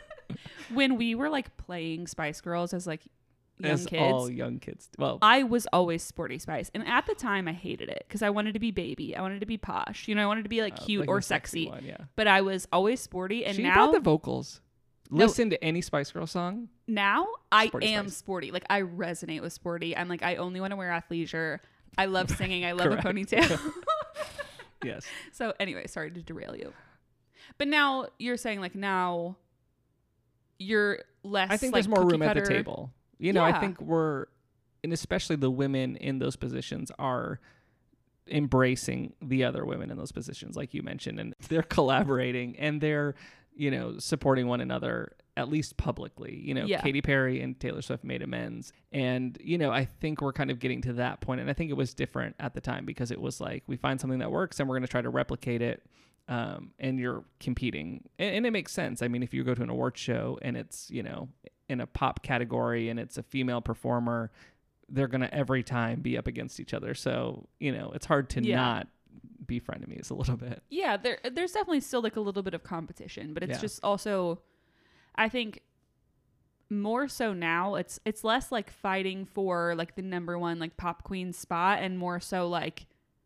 when we were like playing Spice Girls as like young kids, all young kids. Well, I was always Sporty Spice. And at the time I hated it because I wanted to be baby. I wanted to be posh. You know, I wanted to be like cute like or the sexy. one, yeah. But I was always sporty. And she now brought the vocals. Listen to any Spice Girl song. Now I Sporty am Spice. sporty. Like I resonate with sporty. I'm like, I only want to wear athleisure. I love singing. I love a Correct. ponytail. Yes. So anyway, sorry to derail you. But now you're saying like now you're less. I think like, there's more room cookie at the cutter. table. You know, I Yeah. think and especially the women in those positions are embracing the other women in those positions, like you mentioned, and they're collaborating and they're, you know, supporting one another, at least publicly. You know, Yeah. Katy Perry and Taylor Swift made amends. And, you know, I think we're kind of getting to that point. And I think it was different at the time because it was like, we find something that works and we're going to try to replicate it. And you're competing. And it makes sense. I mean, if you go to an award show and it's, you know, in a pop category and it's a female performer, they're going to every time be up against each other. So, you know, it's hard to not be frenemies a little bit. Yeah, there's definitely still like a little bit of competition, but it's Yeah. just also, I think more so now it's less like fighting for like the number one like pop queen spot and more so like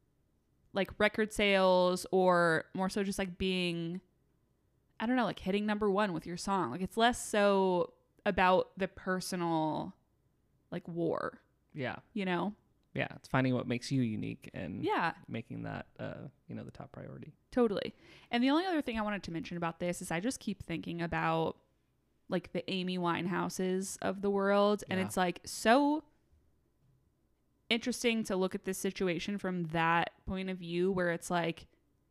record sales or more so just like being, I don't know, like hitting number one with your song. Like it's less so about the personal like war, Yeah. you know? Yeah. It's finding what makes you unique and Yeah. making that, you know, the top priority. Totally. And the only other thing I wanted to mention about this is I just keep thinking about like the Amy Winehouses of the world. And Yeah. it's like so interesting to look at this situation from that point of view where it's like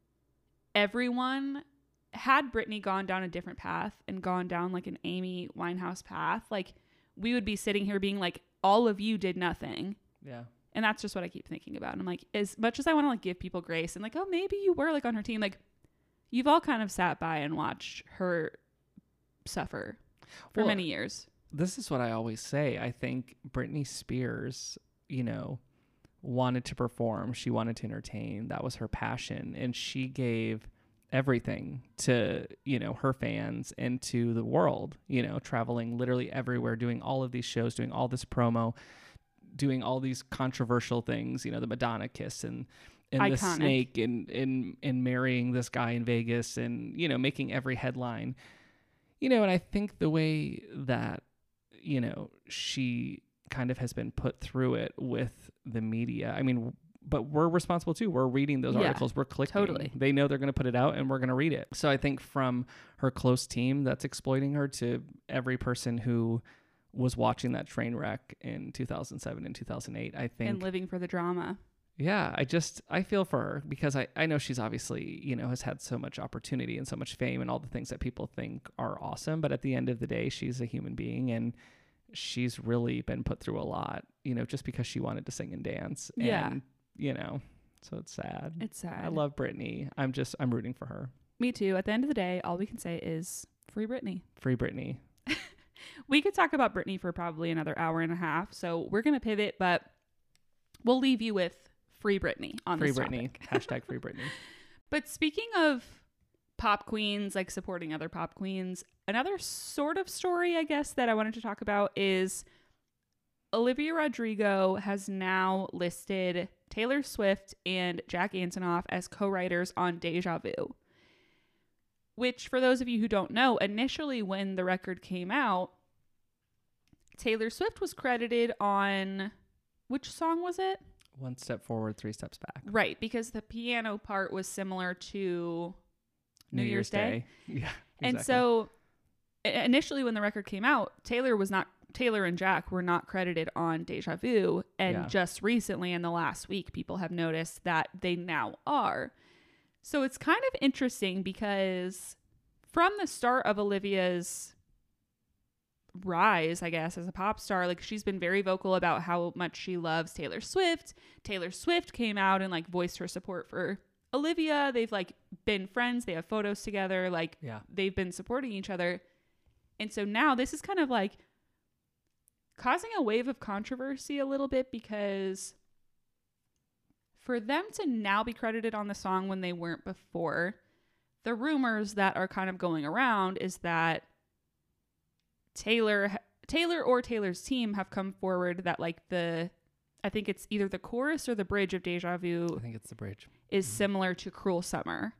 everyone had Britney gone down a different path and gone down like an Amy Winehouse path, like we would be sitting here being like, all of you did nothing. Yeah. And that's just what I keep thinking about. And I'm like, as much as I want to like give people grace and like, oh, maybe you were like on her team, like you've all kind of sat by and watched her suffer for Well, many years. This is what I always say. I think Britney Spears, you know, wanted to perform. She wanted to entertain. That was her passion. And she gave everything to, you know, her fans and to the world, you know, traveling literally everywhere, doing all of these shows, doing all this promo, doing all these controversial things, you know, the Madonna kiss and the Iconic. snake and marrying this guy in Vegas and, you know, making every headline, you know, and I think the way that, you know, she kind of has been put through it with the media. I mean, but we're responsible too. We're reading those Yeah, articles. We're clicking. totally. They know they're going to put it out and we're going to read it. So I think from her close team that's exploiting her to every person who was watching that train wreck in 2007 and 2008, I think. And living for the drama. Yeah, I feel for her because I know she's obviously, you know, has had so much opportunity and so much fame and all the things that people think are awesome. But at the end of the day, she's a human being and she's really been put through a lot, you know, just because she wanted to sing and dance. Yeah. And, you know, so it's sad. It's sad. I love Britney. I'm rooting for her. Me too. At the end of the day, all we can say is free Britney. Free Britney. We could talk about Britney for probably another hour and a half. So we're going to pivot, but we'll leave you with free Britney on Free this Britney. topic. Hashtag free Britney. But speaking of pop queens, like supporting other pop queens, another sort of story, I guess, that I wanted to talk about is Olivia Rodrigo has now listed Taylor Swift and Jack Antonoff as co-writers on Deja Vu. Which, for those of you who don't know, initially when the record came out, Taylor Swift was credited on, which song was it? One step forward, three steps back. Right, because the piano part was similar to New Year's Day. Yeah. Exactly. And so initially when the record came out, Taylor and Jack were not credited on Deja Vu. And just recently in the last week, people have noticed that they now are. So it's kind of interesting because from the start of Olivia's rise, I guess, as a pop star, like she's been very vocal about how much she loves Taylor Swift. Taylor Swift came out and like voiced her support for Olivia. They've like been friends. They have photos together. Like they've been supporting each other. And so now this is kind of like causing a wave of controversy a little bit, because for them to now be credited on the song when they weren't before, the rumors that are kind of going around is that Taylor or Taylor's team have come forward that like I think it's either the chorus or the bridge of Deja Vu. I think it's the bridge. Is similar to Cruel Summer.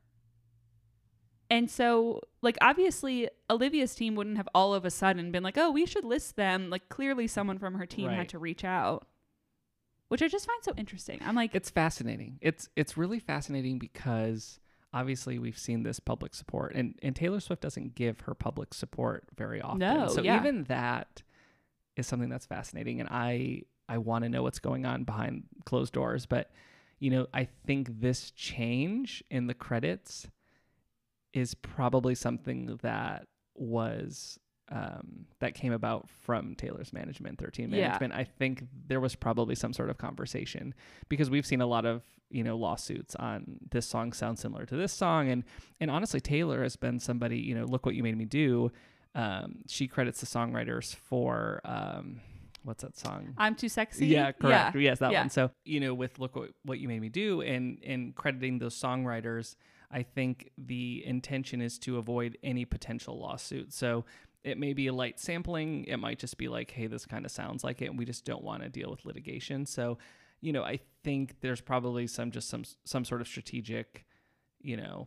And so, like, obviously, Olivia's team wouldn't have all of a sudden been like, oh, we should list them. Like, clearly someone from her team had to reach out, which I just find so interesting. I'm like... It's fascinating. It's really fascinating because obviously we've seen this public support, and Taylor Swift doesn't give her public support very often. No, so even that is something that's fascinating, and I want to know what's going on behind closed doors. But, you know, I think this change in the credits is probably something that was that came about from Taylor's management, 13 management. I think there was probably some sort of conversation, because we've seen a lot of, you know, lawsuits on this song sounds similar to this song. And honestly, Taylor has been somebody, you know, Look What You Made Me Do. She credits the songwriters for, what's that song? I'm Too Sexy. Yeah, correct. Yeah. Yes, that one. So, you know, with Look What You Made Me Do and crediting those songwriters, I think the intention is to avoid any potential lawsuit. So it may be a light sampling. It might just be like, hey, this kind of sounds like it, and we just don't want to deal with litigation. So, you know, I think there's probably some sort of strategic, you know,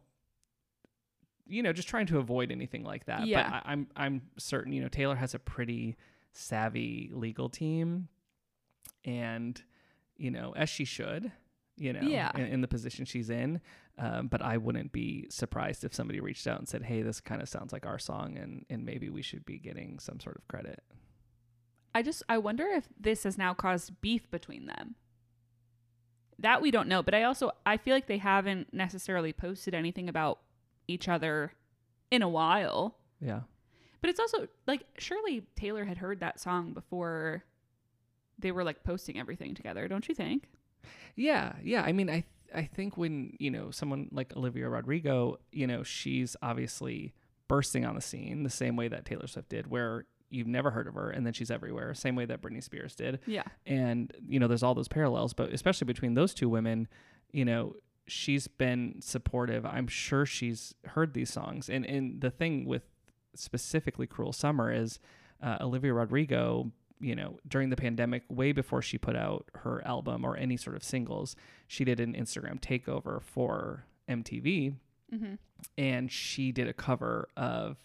just trying to avoid anything like that. Yeah. But I'm certain, you know, Taylor has a pretty savvy legal team, and, you know, as she should, you know, in the position she's in. But I wouldn't be surprised if somebody reached out and said, hey, this kind of sounds like our song, and maybe we should be getting some sort of credit. I wonder if this has now caused beef between them. That we don't know, but I feel like they haven't necessarily posted anything about each other in a while. Yeah. But it's also like, surely Taylor had heard that song before they were like posting everything together, don't you think? Yeah. I mean, I think when, you know, someone like Olivia Rodrigo, you know, she's obviously bursting on the scene the same way that Taylor Swift did, where you've never heard of her and then she's everywhere, same way that Britney Spears did. Yeah. And, you know, there's all those parallels, but especially between those two women, you know, she's been supportive. I'm sure she's heard these songs. And the thing with specifically Cruel Summer is Olivia Rodrigo, you know, during the pandemic, way before she put out her album or any sort of singles, she did an Instagram takeover for MTV. Mm-hmm. And she did a cover of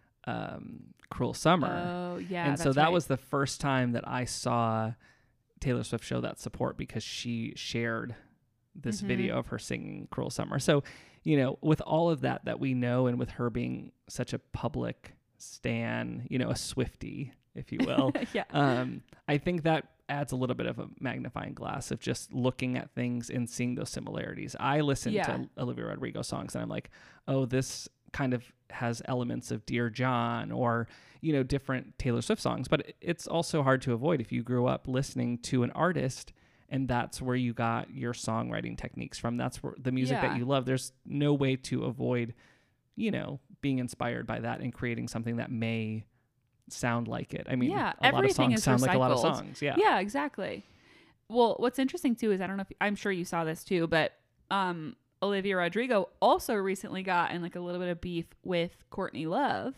Cruel Summer. Oh, yeah. And so that was the first time that I saw Taylor Swift show that support, because she shared this video of her singing Cruel Summer. So, you know, with all of that we know, and with her being such a public stan, you know, a Swiftie, if you will. Yeah. I think that adds a little bit of a magnifying glass of just looking at things and seeing those similarities. I listen to Olivia Rodrigo songs and I'm like, oh, this kind of has elements of Dear John, or, you know, different Taylor Swift songs. But it's also hard to avoid if you grew up listening to an artist and that's where you got your songwriting techniques from. That's where the music that you love. There's no way to avoid, you know, being inspired by that and creating something that may sound like it. I mean, a lot of songs sound like a lot of songs. Yeah. Yeah, exactly. Well, what's interesting too is I don't know if I'm sure you saw this too, but Olivia Rodrigo also recently got in like a little bit of beef with Courtney Love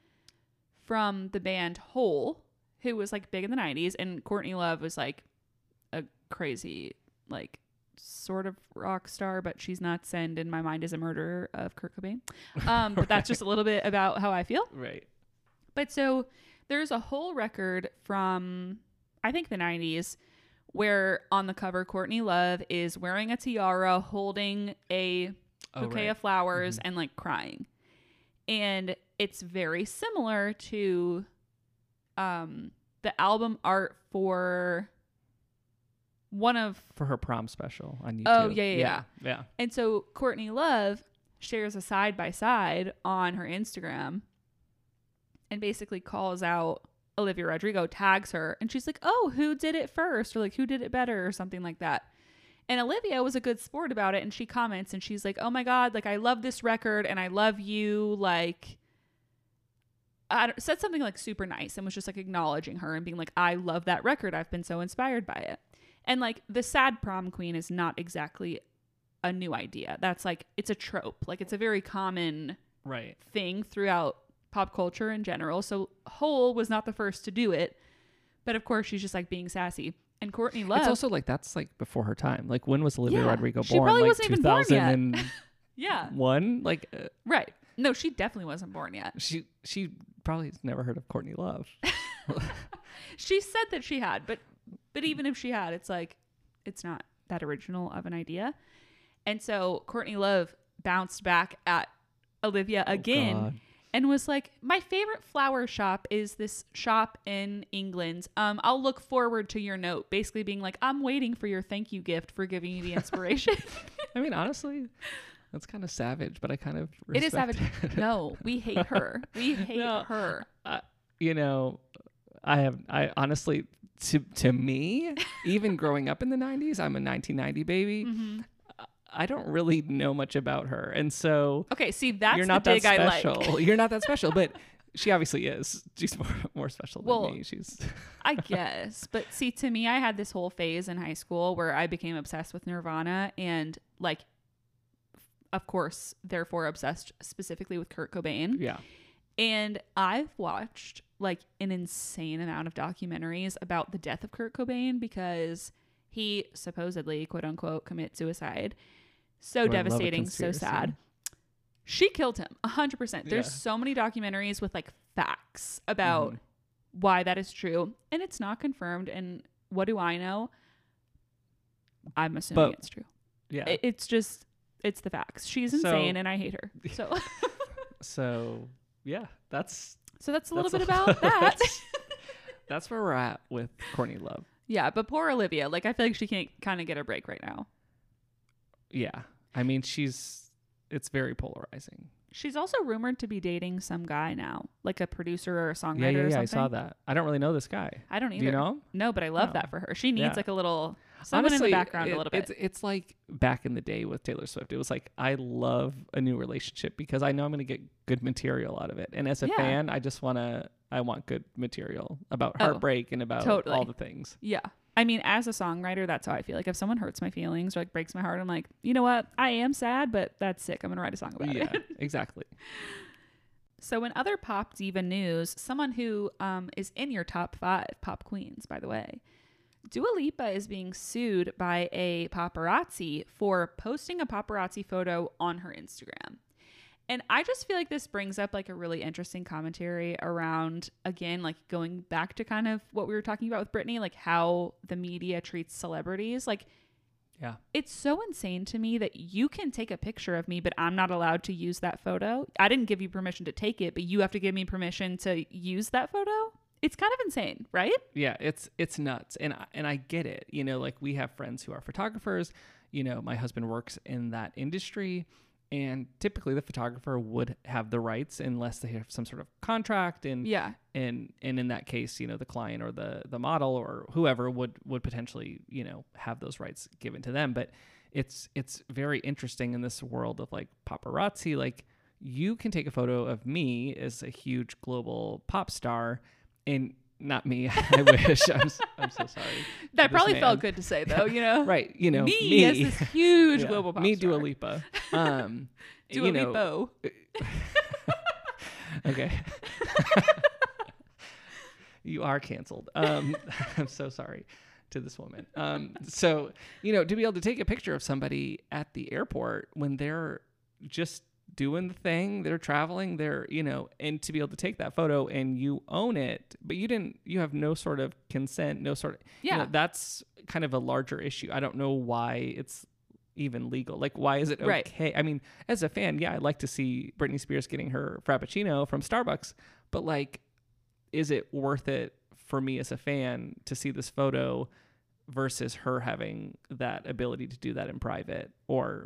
from the band Hole, who was like big in the 90s, and Courtney Love was like a crazy like sort of rock star, but she's not send in my mind is a murderer of Kurt Cobain. But Right. that's just a little bit about how I feel. Right. But so there's a whole record from I think the 90s where on the cover Courtney Love is wearing a tiara, holding a bouquet of flowers and like crying. And it's very similar to the album art for one of For her prom special on YouTube. Oh, yeah. Yeah. And so Courtney Love shares a side by side on her Instagram and basically calls out Olivia Rodrigo, tags her, and she's like, oh, who did it first? Or like, who did it better? Or something like that. And Olivia was a good sport about it. And she comments and she's like, oh my God, like, I love this record and I love you. Like, said something like super nice and was just like acknowledging her and being like, I love that record. I've been so inspired by it. And like the sad prom queen is not exactly a new idea. That's like, it's a trope. Like it's a very common Right. thing throughout pop culture in general. So Hole was not the first to do it. But of course, she's just like being sassy. And Courtney Love. It's also like that's like before her time. Like when was Olivia Yeah, Rodrigo she born? probably Like wasn't even born yet. 2001? Yeah. Like Right. No, she definitely wasn't born yet. she probably has never heard of Courtney Love. She said that she had, but even if she had, it's like it's not that original of an idea. And so Courtney Love bounced back at Olivia again God. and was like, my favorite flower shop is this shop in England. I'll look forward to your note. Basically being like, I'm waiting for your thank you gift for giving you the inspiration. I mean, honestly, that's kind of savage, but I kind of respect It is savage. it. No, we hate her. We hate No. her. You know, I honestly, to me, even growing up in the 90s, I'm a 1990 baby. Mm-hmm. I don't really know much about her. And so Okay, see, that's you're not the dig that I special. like. You're not that special, but she obviously is. She's more special Well, than me. She's I guess. But see, to me, I had this whole phase in high school where I became obsessed with Nirvana and, like, of course, therefore obsessed specifically with Kurt Cobain. yeah. And I've watched, like, an insane amount of documentaries about the death of Kurt Cobain because he supposedly, quote unquote, commit suicide. So Ooh, I love a devastating, so conspiracy. sad. She killed him 100%. There's Yeah. so many documentaries with like facts about Mhm. why that is true, and it's not confirmed. And what do I know? I'm assuming But- it's true. Yeah. It's just it's the facts. She's So- insane, and I hate her. So So yeah, that's that's a little that's bit about that. That's where we're at with Courtney Love. Yeah, but poor Olivia. Like I feel like she can't kind of get a break right now. Yeah. I mean, it's very polarizing. She's also rumored to be dating some guy now, like a producer or a songwriter Yeah, or something. I saw that. I don't really know this guy. I don't either. Do you know him? No, but I love No. that for her. She needs Yeah. like a little someone in the background a little bit. It's like back in the day with Taylor Swift. It was like, I love a new relationship because I know I'm going to get good material out of it. And as a Yeah. fan, I want good material about Oh, heartbreak and about totally. all the things. Yeah. I mean, as a songwriter, that's how I feel. Like if someone hurts my feelings or like breaks my heart, I'm like, you know what? I am sad, but that's sick. I'm going to write a song about Yeah, it. exactly. So in other pop diva news, someone who is in your top 5 pop queens, by the way, Dua Lipa is being sued by a paparazzi for posting a paparazzi photo on her Instagram. And I just feel like this brings up like a really interesting commentary around, again, like going back to kind of what we were talking about with Britney, like how the media treats celebrities. Like, Yeah. it's so insane to me that you can take a picture of me, but I'm not allowed to use that photo. I didn't give you permission to take it, but you have to give me permission to use that photo. It's kind of insane, right? Yeah, it's nuts. And I get it. You know, like we have friends who are photographers. You know, my husband works in that industry. And typically the photographer would have the rights unless they have some sort of contract. And Yeah. and in that case, you know, the client or the model or whoever would potentially, you know, have those rights given to them. But it's very interesting in this world of like paparazzi. Like you can take a photo of me as a huge global pop star and Not me. I wish. I'm so sorry. That probably felt good to say, though, Right. me as this huge global pop me, star. Dua Lipa. Dua Lipa. Okay. You are canceled. I'm so sorry to this woman. So, to be able to take a picture of somebody at the airport when they're just doing the thing, they're traveling, and to be able to take that photo and you own it, but you have no sort of consent, no sort of, that's kind of a larger issue. I don't know why it's even legal. Like, why is it okay? Right. I mean, as a fan, I'd like to see Britney Spears getting her Frappuccino from Starbucks, but like, is it worth it for me as a fan to see this photo versus her having that ability to do that in private or,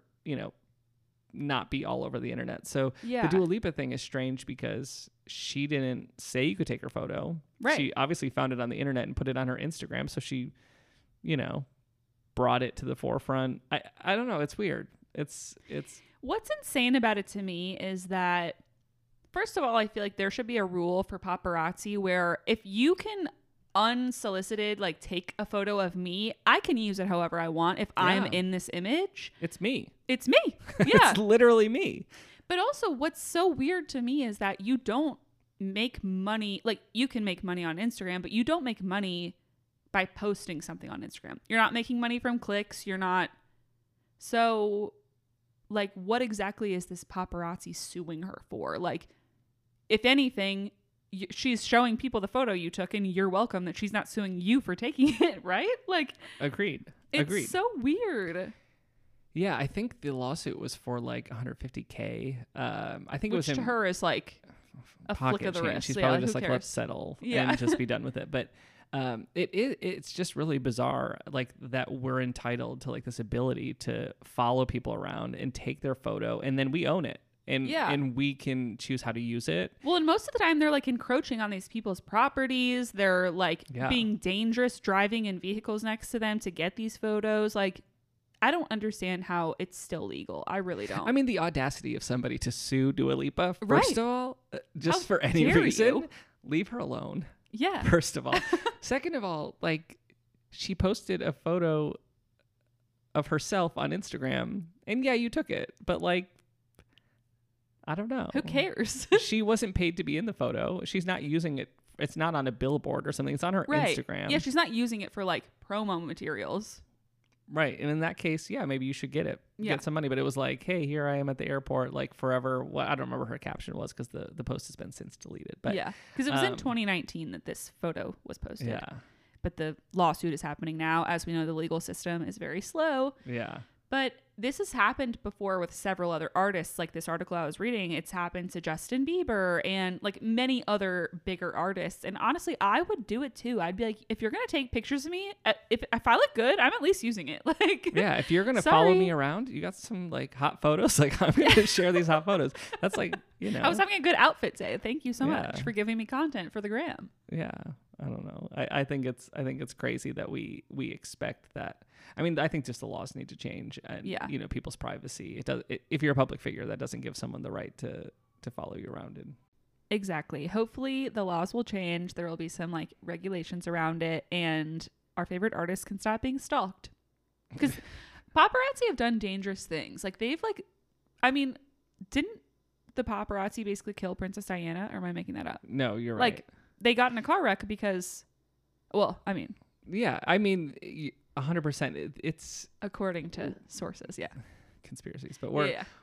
not be all over the internet? So the Dua Lipa thing is strange because she didn't say you could take her photo. Right. She obviously found it on the internet and put it on her Instagram. So she, brought it to the forefront. I don't know. It's weird. It's What's insane about it to me is that, first of all, I feel like there should be a rule for paparazzi where if you can unsolicited take a photo of me, I can use it however I want. If I'm in this image, it's me. Yeah. It's literally me. But also what's so weird to me is that you don't make money. Like, you can make money on Instagram, but you don't make money by posting something on Instagram. You're not making money from clicks. You're not. So what exactly is this paparazzi suing her for? If anything, she's showing people the photo you took and you're welcome that she's not suing you for taking it, right? Agreed. It's so weird. Yeah, I think the lawsuit was for $150K. I think Which it was to her is a flick of the wrist. She's probably just let's settle and just be done with it. But it's just really bizarre, that we're entitled to this ability to follow people around and take their photo, and then we own it. And we can choose how to use it. Well, and most of the time they're encroaching on these people's properties. They're being dangerous, driving in vehicles next to them to get these photos. I don't understand how it's still legal. I really don't. I mean, the audacity of somebody to sue Dua Lipa, first of all, just how for any reason, you? Leave her alone. Yeah. First of all. Second of all, she posted a photo of herself on Instagram, and you took it, but I don't know. Who cares? She wasn't paid to be in the photo. She's not using it. It's not on a billboard or something. It's on her Instagram. Yeah, she's not using it for promo materials. Right. And in that case, maybe you should get some money. But it was hey, here I am at the airport, forever. Well, I don't remember her caption was because the post has been since deleted. But yeah, because it was in 2019 that this photo was posted. Yeah. But the lawsuit is happening now. As we know, the legal system is very slow. Yeah. But this has happened before with several other artists. This article I was reading, it's happened to Justin Bieber and many other bigger artists. And honestly, I would do it too. I'd be if you're going to take pictures of me, if I look good, I'm at least using it. Yeah, if you're going to follow me around, you got some hot photos. I'm going to share these hot photos. That's I was having a good outfit day. Thank you so much for giving me content for the gram. Yeah. I don't know. I think it's crazy that we expect that. I mean, I think just the laws need to change, and people's privacy. If you're a public figure, that doesn't give someone the right to follow you around. Exactly. Hopefully, the laws will change. There will be some regulations around it, and our favorite artists can stop being stalked. Because paparazzi have done dangerous things. They've didn't the paparazzi basically kill Princess Diana? Or am I making that up? No, you're right. They got in a car wreck because, yeah, 100%. It's according to sources, conspiracies, but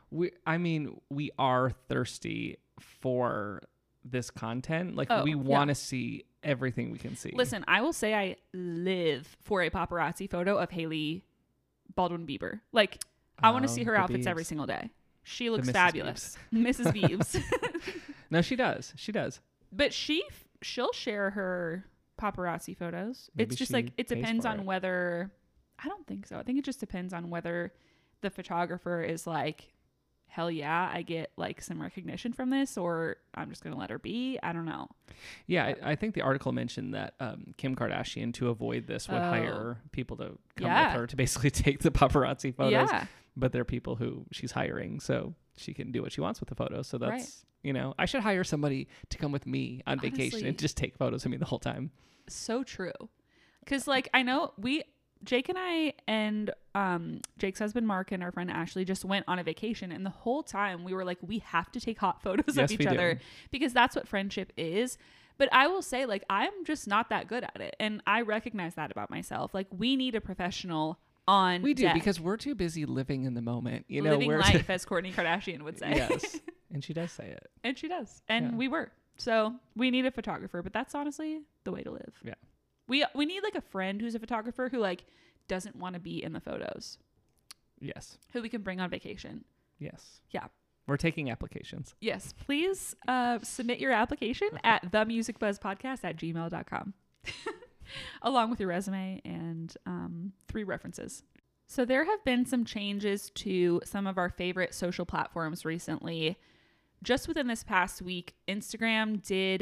we are thirsty for this content. We want to see everything we can see. Listen, I will say I live for a paparazzi photo of Hailey Baldwin Bieber. I want to see her outfits every single day. She looks fabulous. Mrs. Biebs. No, she does. But she'll share her paparazzi photos. Maybe it's just it depends on whether, I don't think so. I think it just depends on whether the photographer is hell yeah, I get some recognition from this, or I'm just going to let her be. I don't know. Yeah, I think the article mentioned that Kim Kardashian, to avoid this, would hire people to come with her to basically take the paparazzi photos. Yeah. but they're people who she's hiring so she can do what she wants with the photos. So that's, Right. you know, I should hire somebody to come with me on vacation Honestly. and just take photos of me the whole time. So true. Because, like, I know Jake and I and Jake's husband Mark and our friend Ashley just went on a vacation, and the whole time we were like, we have to take hot photos Yes, of each we do. other because that's what friendship is. But I will say, like, I'm just not that good at it, and I recognize that about myself. Like, we need a professional on We do deck. because we're too busy living in the moment. You know, Living we're life, as Kourtney Kardashian would say. Yes, and she does say it. And she does. And Yeah. we were. So we need a photographer, but that's honestly the way to live. Yeah. We need like a friend who's a photographer who like doesn't want to be in the photos, Yes, who we can bring on vacation. yes. Yeah. We're taking applications. Yes, please submit your application at themusicbuzzpodcast@gmail.com along with your resume and 3 references. So there have been some changes to some of our favorite social platforms recently. Just within this past week, Instagram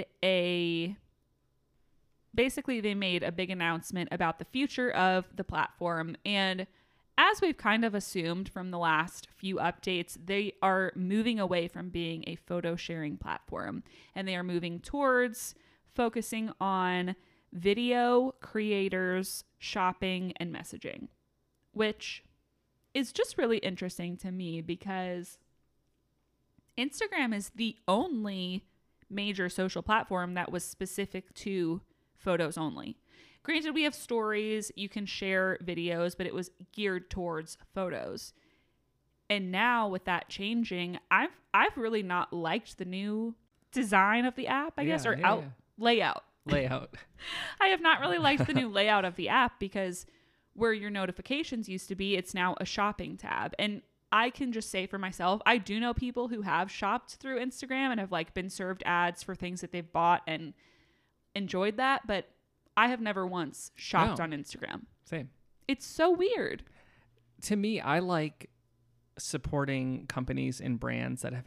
basically they made a big announcement about the future of the platform. And as we've kind of assumed from the last few updates, they are moving away from being a photo sharing platform, and they are moving towards focusing on video creators, shopping, and messaging, which is just really interesting to me because Instagram is the only major social platform that was specific to photos only. Granted, we have stories, you can share videos, but it was geared towards photos. And now with that changing, I've really not liked the new design of the app, I guess, or layout. Layout. I have not really liked the new layout of the app because where your notifications used to be, it's now a shopping tab. And I can just say for myself, I do know people who have shopped through Instagram and have like been served ads for things that they've bought and enjoyed that, but I have never once shopped on Instagram. Same. It's so weird. To me, I like supporting companies and brands that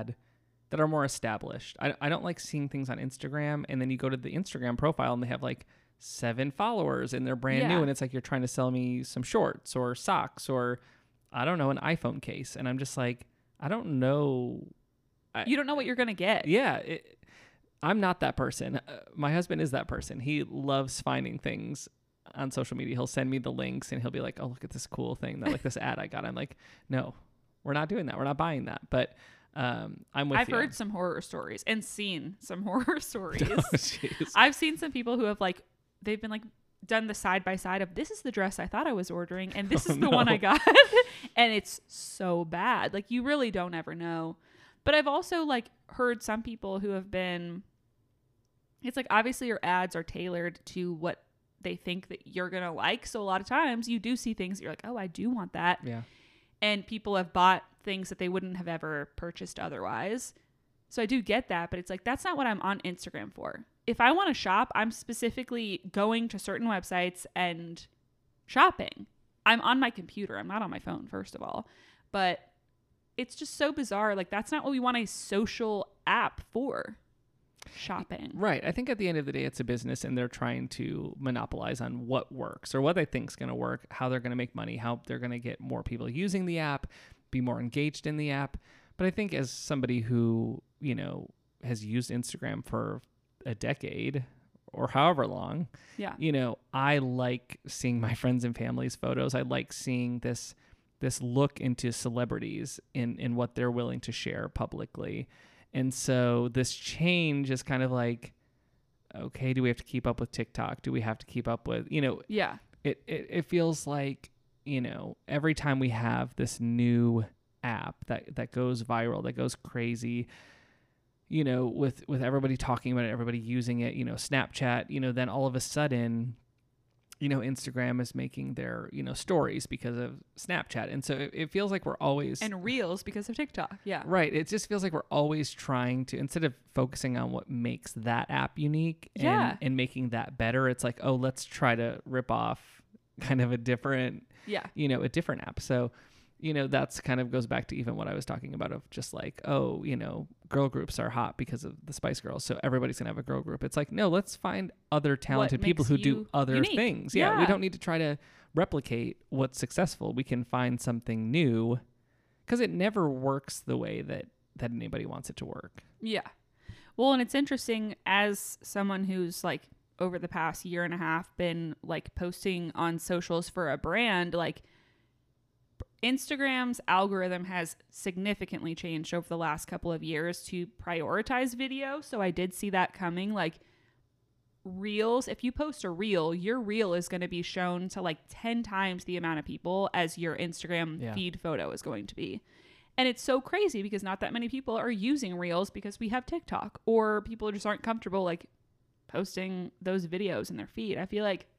are more established. I don't like seeing things on Instagram and then you go to the Instagram profile and they have like 7 followers and they're brand new and it's like you're trying to sell me some shorts or socks or I don't know, an iPhone case. And I'm just like, I don't know. You don't know what you're going to get. Yeah. I'm not that person. My husband is that person. He loves finding things on social media. He'll send me the links and he'll be like, oh, look at this cool thing that like this ad I got. I'm like, no, we're not doing that. We're not buying that. But I'm with you. I've heard some horror stories and seen some horror stories. Oh, jeez. I've seen some people who have like, they've been like done the side by side of this is the dress I thought I was ordering and this is the one I got. And it's so bad. Like you really don't ever know. But I've also like heard some people who have been, it's like obviously your ads are tailored to what they think that you're going to like. So a lot of times you do see things that you're like, oh, I do want that. Yeah. And people have bought things that they wouldn't have ever purchased otherwise. So I do get that, but it's like, that's not what I'm on Instagram for. If I want to shop, I'm specifically going to certain websites and shopping. I'm on my computer. I'm not on my phone, first of all. But it's just so bizarre. Like, that's not what we want a social app for. Shopping. Right. I think at the end of the day, it's a business and they're trying to monopolize on what works or what they think is going to work, how they're going to make money, how they're going to get more people using the app, be more engaged in the app. But I think as somebody who, you know, has used Instagram for a decade or however long, you know, I like seeing my friends and family's photos. I like seeing this look into celebrities in what they're willing to share publicly. And so this change is kind of like, okay, do we have to keep up with TikTok? Do we have to keep up with, you know, it feels like, you know, every time we have this new app that goes viral, that goes crazy, you know, with everybody talking about it, everybody using it, you know, Snapchat, you know, then all of a sudden, you know, Instagram is making their, you know, stories because of Snapchat. And so it feels like we're always... And Reels because of TikTok. Yeah. Right. It just feels like we're always trying to, instead of focusing on what makes that app unique and making that better, it's like, oh, let's try to rip off kind of a different, you know, a different app. So that's kind of goes back to even what I was talking about of just like, oh, girl groups are hot because of the Spice Girls, so everybody's gonna have a girl group. It's like, no, let's find other talented people who do other unique things. Yeah, we don't need to try to replicate what's successful. We can find something new, because it never works the way that anybody wants it to work. Yeah. Well, and it's interesting, as someone who's like over the past year and a half been like posting on socials for a brand, like Instagram's algorithm has significantly changed over the last couple of years to prioritize video. So I did see that coming. Like reels, if you post a reel, your reel is going to be shown to like 10 times the amount of people as your Instagram feed photo is going to be. And it's so crazy because not that many people are using reels because we have TikTok, or people just aren't comfortable like posting those videos in their feed. I feel like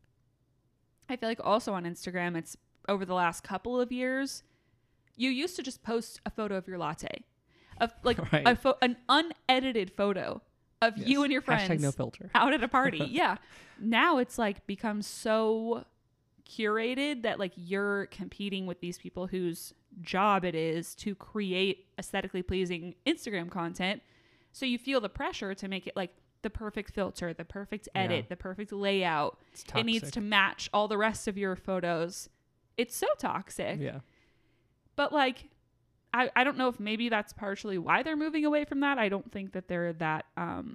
also on Instagram, it's over the last couple of years, you used to just post a photo of your latte, of like an unedited photo of you and your friends #no filter out at a party. Yeah. Now it's like become so curated that like you're competing with these people whose job it is to create aesthetically pleasing Instagram content. So you feel the pressure to make it like the perfect filter, the perfect edit, the perfect layout. It needs to match all the rest of your photos. It's so toxic. Yeah. But like, I don't know if maybe that's partially why they're moving away from that. I don't think that they're that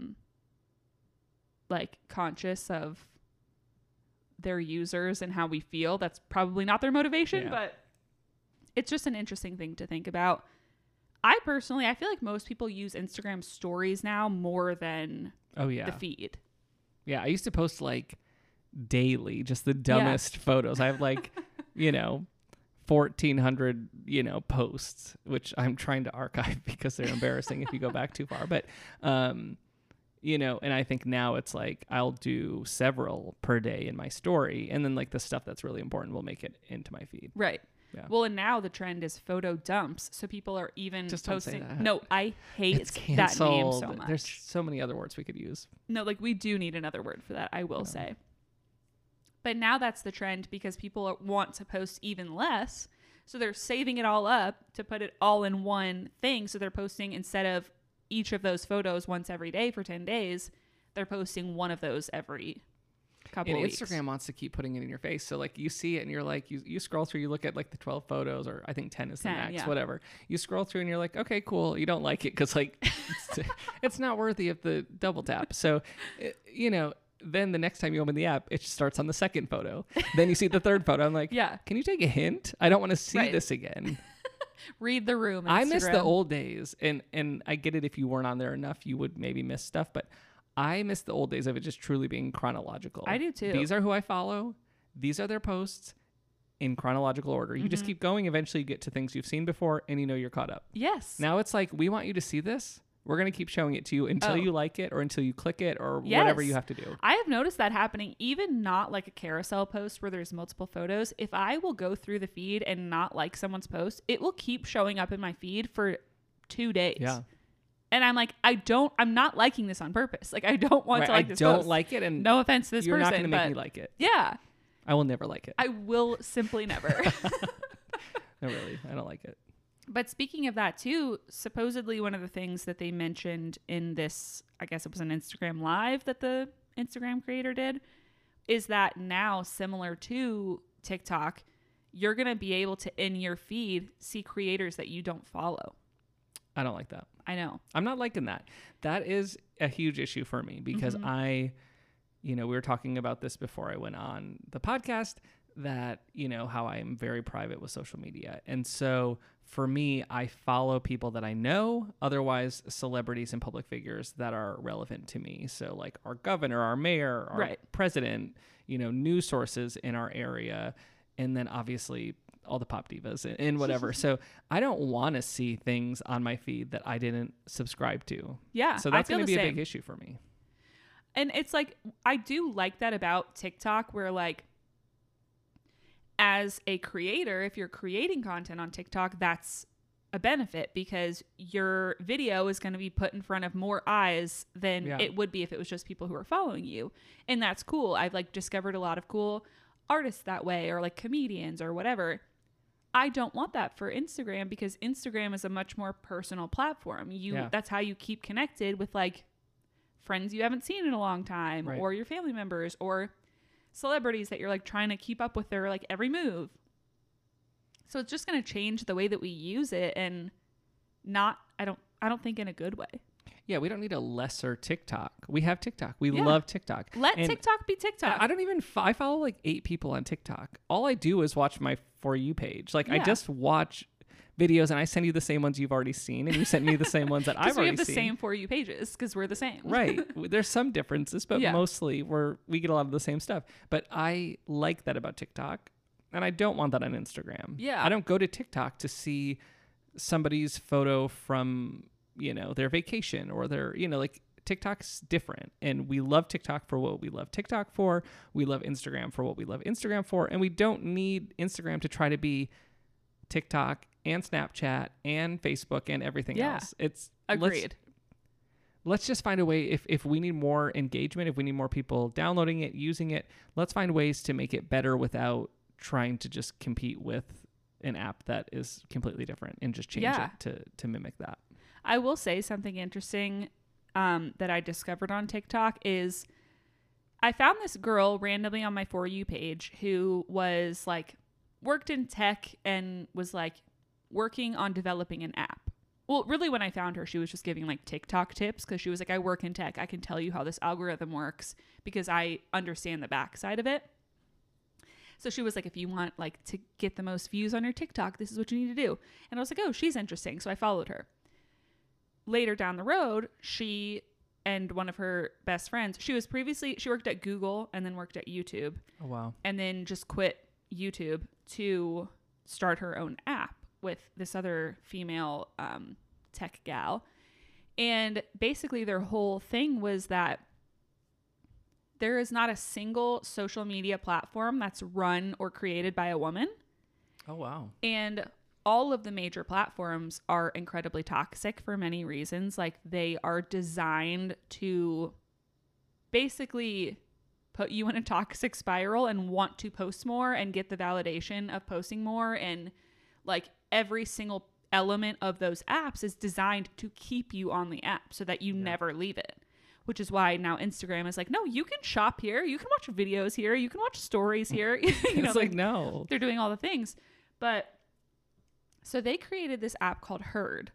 like conscious of their users and how we feel. That's probably not their motivation, but it's just an interesting thing to think about. I feel like most people use Instagram stories now more than the feed. Yeah. I used to post like daily, just the dumbest photos. I have like, 1,400, posts, which I'm trying to archive because they're embarrassing if you go back too far. But, and I think now it's like I'll do several per day in my story. And then like the stuff that's really important will make it into my feed. Right. Yeah. Well, and now the trend is photo dumps. So people are even just posting. Don't say that. No, I hate it's that name so much. There's so many other words we could use. No, like we do need another word for that, I will say. But now that's the trend because people want to post even less. So they're saving it all up to put it all in one thing. So they're posting, instead of each of those photos once every day for 10 days, they're posting one of those every couple of weeks. Instagram wants to keep putting it in your face. So like you see it and you're like, you scroll through, you look at like the 12 photos, or I think 10 is the max, whatever. You scroll through and you're like, okay, cool. You don't like it because like it's not worthy of the double tap. So, then the next time you open the app, it starts on the second photo. Then you see the third photo. I'm like, can you take a hint? I don't want to see this again. Read the room. Instagram. I miss the old days. And I get it, if you weren't on there enough, you would maybe miss stuff. But I miss the old days of it just truly being chronological. I do too. These are who I follow. These are their posts in chronological order. You just keep going. Eventually you get to things you've seen before and you're caught up. Yes. Now it's like, we want you to see this. We're going to keep showing it to you until you like it, or until you click it, or whatever you have to do. I have noticed that happening, even not like a carousel post where there's multiple photos. If I will go through the feed and not like someone's post, it will keep showing up in my feed for 2 days. Yeah. And I'm like, I'm not liking this on purpose. Like, I don't want to like this post. I don't like it. And no offense to this person. You're not going to make me like it. Yeah. I will never like it. I will simply never. No, really. I don't like it. But speaking of that too, supposedly one of the things that they mentioned in this, I guess it was an Instagram Live that the Instagram creator did, is that now, similar to TikTok, you're going to be able to, in your feed, see creators that you don't follow. I don't like that. I know. I'm not liking that. That is a huge issue for me because we were talking about this before I went on the podcast, that, how I am very private with social media. And so for me, I follow people that I know, otherwise celebrities and public figures that are relevant to me. So like our governor, our mayor, our president, news sources in our area, and then obviously all the pop divas and whatever. So I don't want to see things on my feed that I didn't subscribe to. Yeah. So that's going to be a big issue for me. And it's like, I do like that about TikTok, where like, as a creator, if you're creating content on TikTok, that's a benefit because your video is going to be put in front of more eyes than it would be if it was just people who are following you. And that's cool. I've like discovered a lot of cool artists that way, or like comedians or whatever. I don't want that for Instagram because Instagram is a much more personal platform. That's how you keep connected with like friends you haven't seen in a long time, Right. or your family members, or celebrities that you're like trying to keep up with their like every move. So it's just going to change the way that we use it, and I don't think in a good way. Yeah, we don't need a lesser TikTok. We have TikTok. We Yeah. love TikTok. Let And TikTok be TikTok. I follow like 8 people on TikTok. All I do is watch my For You page. Like I Yeah. just watch videos and I send you the same ones you've already seen, and you send me the same ones that I've we already have the seen. same For You pages because we're the same. Right. There's some differences, but Yeah. mostly we get a lot of the same stuff. But I like that about TikTok, and I don't want that on Instagram. Yeah. I don't go to TikTok to see somebody's photo from, their vacation or their, like TikTok's different. And we love TikTok for what we love TikTok for. We love Instagram for what we love Instagram for. And we don't need Instagram to try to be TikTok and Snapchat and Facebook and everything else. It's Agreed. Let's just find a way, if we need more engagement, if we need more people downloading it, using it, let's find ways to make it better without trying to just compete with an app that is completely different and just change it to mimic that. I will say something interesting that I discovered on TikTok is I found this girl randomly on my For You page who was like worked in tech and was like working on developing an app. Well, really when I found her, she was just giving like TikTok tips because she was like, I work in tech. I can tell you how this algorithm works because I understand the backside of it. So she was like, if you want like to get the most views on your TikTok, this is what you need to do. And I was like, oh, she's interesting. So I followed her. Later down the road, she and one of her best friends, she worked at Google and then worked at YouTube. Oh, wow. And then just quit YouTube to start her own app with this other female tech gal. And basically their whole thing was that there is not a single social media platform that's run or created by a woman. Oh, wow. And all of the major platforms are incredibly toxic for many reasons. Like they are designed to basically put you in a toxic spiral and want to post more and get the validation of posting more. And like every single element of those apps is designed to keep you on the app so that you never leave it. Which is why now Instagram is like, no, you can shop here. You can watch videos here. You can watch stories here. It's like, no. They're doing all the things. But so they created this app called Herd,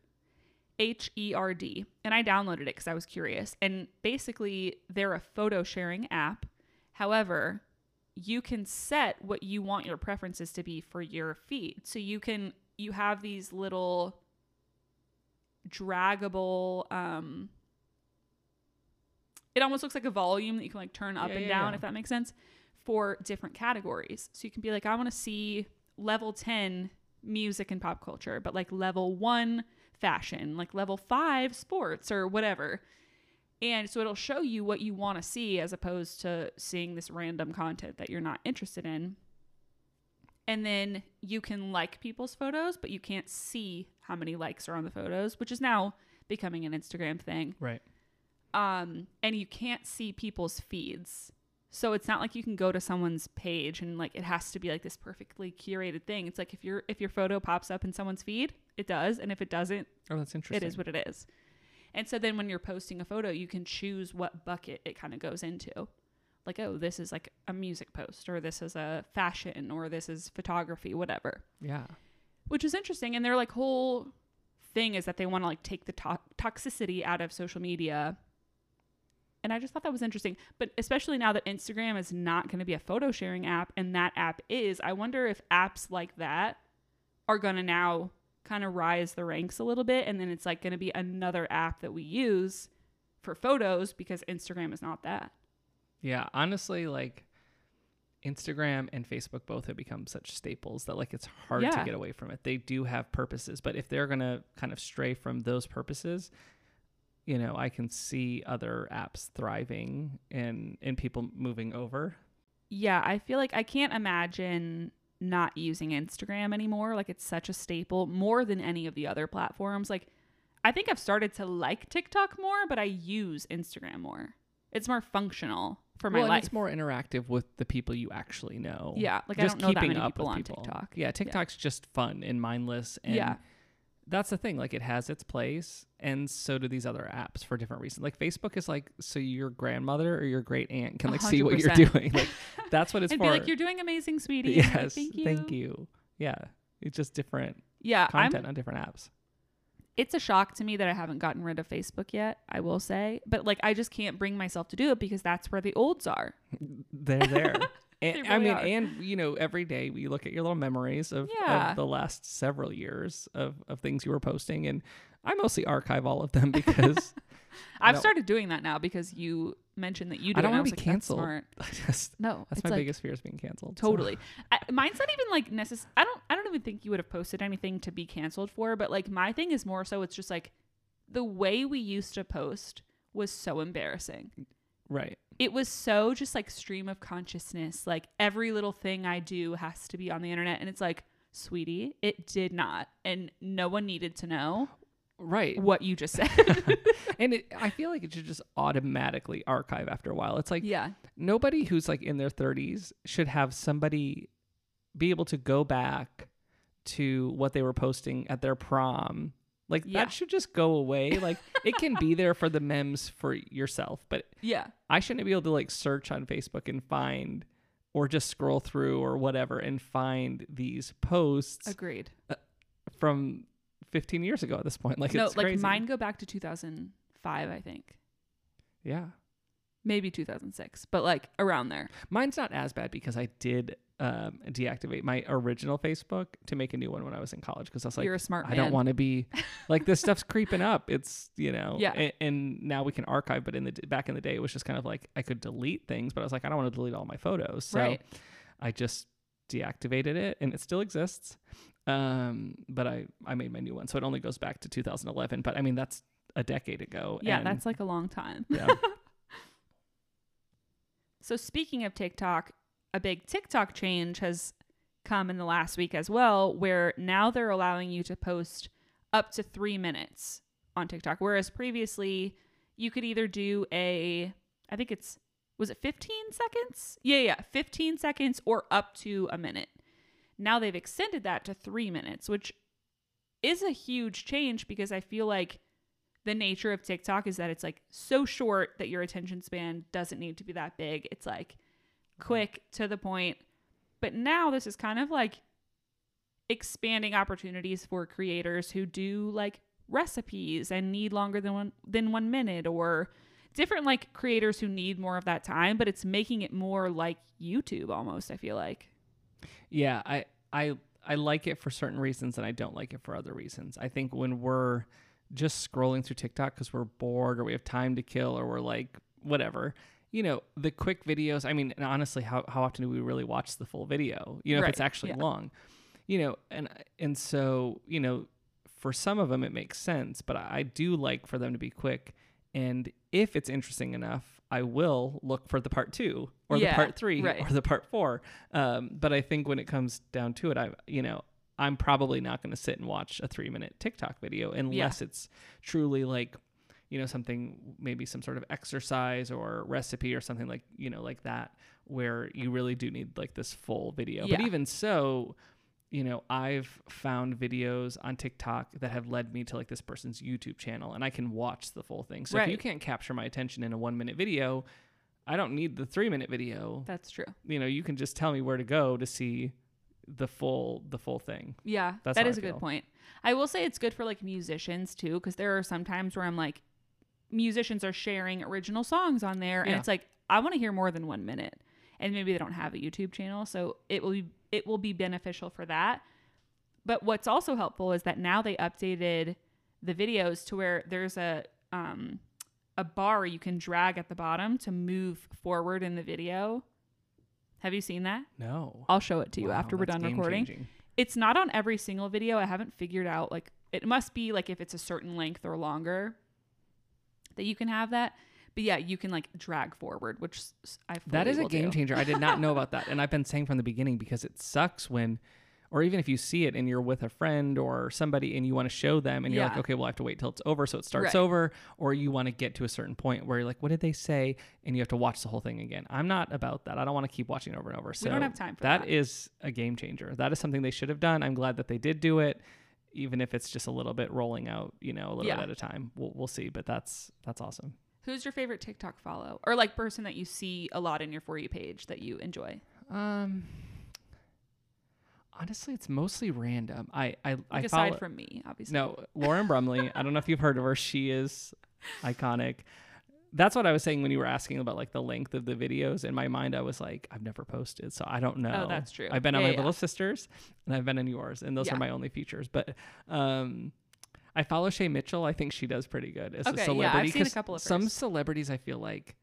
Herd. And I downloaded it because I was curious. And basically, they're a photo sharing app. However, you can set what you want your preferences to be for your feed. So you have these little draggable, it almost looks like a volume that you can like turn up and down, if that makes sense, for different categories. So you can be like, I want to see level 10 music and pop culture, but like level 1 fashion, like level 5 sports or whatever. And so it'll show you what you want to see as opposed to seeing this random content that you're not interested in. And then you can like people's photos, but you can't see how many likes are on the photos, which is now becoming an Instagram thing. Right. And you can't see people's feeds. So it's not like you can go to someone's page and like it has to be like this perfectly curated thing. It's like if your photo pops up in someone's feed, it does, and if it doesn't, oh, that's interesting. It is what it is. And so then when you're posting a photo, you can choose what bucket it kind of goes into. Like, oh, this is like a music post, or this is a fashion, or this is photography, whatever. Yeah. Which is interesting. And their like whole thing is that they want to like take the toxicity out of social media. And I just thought that was interesting. But especially now that Instagram is not going to be a photo sharing app, and that app is, I wonder if apps like that are going to now kind of rise the ranks a little bit. And then it's like going to be another app that we use for photos because Instagram is not that. Yeah. Honestly, like Instagram and Facebook both have become such staples that like it's hard to get away from it. They do have purposes, but if they're going to kind of stray from those purposes, you know, I can see other apps thriving and people moving over. Yeah, I feel like I can't imagine not using Instagram anymore. Like it's such a staple more than any of the other platforms. Like I think I've started to like TikTok more, but I use Instagram more. It's more functional. for my and life. it's more interactive with the people you actually know. Yeah, like just I don't know that keeping many up people with on people. TikTok. Yeah, TikTok's just fun and mindless, and Yeah. that's the thing. Like, it has its place, and so do these other apps for different reasons. Like, Facebook is like, so your grandmother or your great aunt can like see what you're 100%. doing. Like, that's what it's And for. be like, you're doing amazing, sweetie. Yes, And like, thank you. Yeah, it's just different Yeah, content on different apps. It's a shock to me that I haven't gotten rid of Facebook yet, I will say. But like, I just can't bring myself to do it because that's where the olds are. They're there. And, They I really mean, are. and you know, every day we look at your little memories of the last several years of things you were posting, and I mostly archive all of them because I've started doing that now because you mentioned that you do. I don't want want to be canceled. No, That's it's my like, biggest fear, is being canceled. Totally. Mine's not even like necessary. I don't even think you would have posted anything to be canceled for. But like, my thing is more so it's just like the way we used to post was so embarrassing. Right. It was so just like stream of consciousness. Like, every little thing I do has to be on the internet. And it's like, sweetie, it did not. And no one needed to know Right. what you just said. And I feel like it should just automatically archive after a while. It's like, Yeah. nobody who's like in their 30s should have somebody be able to go back to what they were posting at their prom. Like, Yeah. that should just go away. Like, it can be there for the memes for yourself, but Yeah. I shouldn't be able to like search on Facebook and find, or just scroll through or whatever and find these posts Agreed. from 15 years ago at this point. Like, No, it's like crazy. mine go back to 2005, I think. Yeah. Maybe 2006, but like around there. Mine's not as bad because I did deactivate my original Facebook to make a new one when I was in college, because I was like, You're a smart man. I don't want to be like, this stuff's creeping up. It's, you know, Yeah. and now we can archive, but back in the day, it was just kind of like I could delete things, but I was like, I don't want to delete all my photos. So Right. I just deactivated it, and it still exists. But I made my new one. So it only goes back to 2011, but I mean, that's a decade ago. Yeah, and that's like a long time. yeah. So speaking of TikTok, a big TikTok change has come in the last week as well, where now they're allowing you to post up to 3 minutes on TikTok. Whereas previously you could either do was it 15 seconds? Yeah, 15 seconds or up to a minute. Now they've extended that to 3 minutes, which is a huge change because I feel like the nature of TikTok is that it's like so short that your attention span doesn't need to be that big. It's like quick, to the point. But now this is kind of like expanding opportunities for creators who do like recipes and need longer than 1 minute, or different like creators who need more of that time, but it's making it more like YouTube almost, I feel like. Yeah, I like it for certain reasons, and I don't like it for other reasons. I think when we're just scrolling through TikTok because we're bored or we have time to kill, or we're like, whatever, you know, the quick videos, I mean, and honestly, how often do we really watch the full video? You know, Right, if it's actually yeah. long, you know, and so, you know, for some of them it makes sense, but I do like for them to be quick. And if it's interesting enough, I will look for the part 2 or the part 3 right. or the part 4. But I think when it comes down to it, I'm probably not going to sit and watch a 3-minute TikTok video unless it's truly like, you know, something, maybe some sort of exercise or recipe or something like, you know, like that, where you really do need like this full video. Yeah. But even so, you know, I've found videos on TikTok that have led me to like this person's YouTube channel, and I can watch the full thing. So if you can't capture my attention in a 1-minute video, I don't need the 3-minute video. That's true. You know, you can just tell me where to go to see the full thing. Yeah, That's that how is I a good feel. point. I will say it's good for like musicians too, because there are some times where I'm like, musicians are sharing original songs on there, and Yeah. it's like, I want to hear more than 1 minute, and maybe they don't have a YouTube channel, so it will be beneficial for that. But what's also helpful is that now they updated the videos to where there's a bar you can drag at the bottom to move forward in the video. Have you seen that? No. I'll show it to you Wow, after we're that's done recording. game-changing. It's not on every single video. I haven't figured out, like, it must be like if it's a certain length or longer that you can have that. But yeah, you can like drag forward, which I fully That is a will game do. changer. I did not know about that. And I've been saying from the beginning, because it sucks when, or even if you see it and you're with a friend or somebody and you want to show them and you're like, Yeah. okay, well, I have to wait till it's over. So it starts Right. over, or you want to get to a certain point where you're like, what did they say? And you have to watch the whole thing again. I'm not about that. I don't want to keep watching over and over. So We don't have time for that that. is a game changer. That is something they should have done. I'm glad that they did do it, even if it's just a little bit rolling out, a little Yeah. bit at a time. We'll see, but that's awesome. Who's your favorite TikTok follow, or like person that you see a lot in your For You page that you enjoy? Honestly, it's mostly random. I Like follow, aside from me, obviously. no, Lauren Brumley. I don't know if you've heard of her. She is iconic. That's what I was saying when you were asking about like the length of the videos. In my mind, I was like, I've never posted, so I don't know. Oh, that's true. I've been on Yeah, my yeah. little sisters, and I've been in yours, and those Yeah. are my only features. But I follow Shay Mitchell. I think she does pretty good as Okay, a yeah, celebrity. I've seen a 'cause couple of some hers. celebrities, I feel like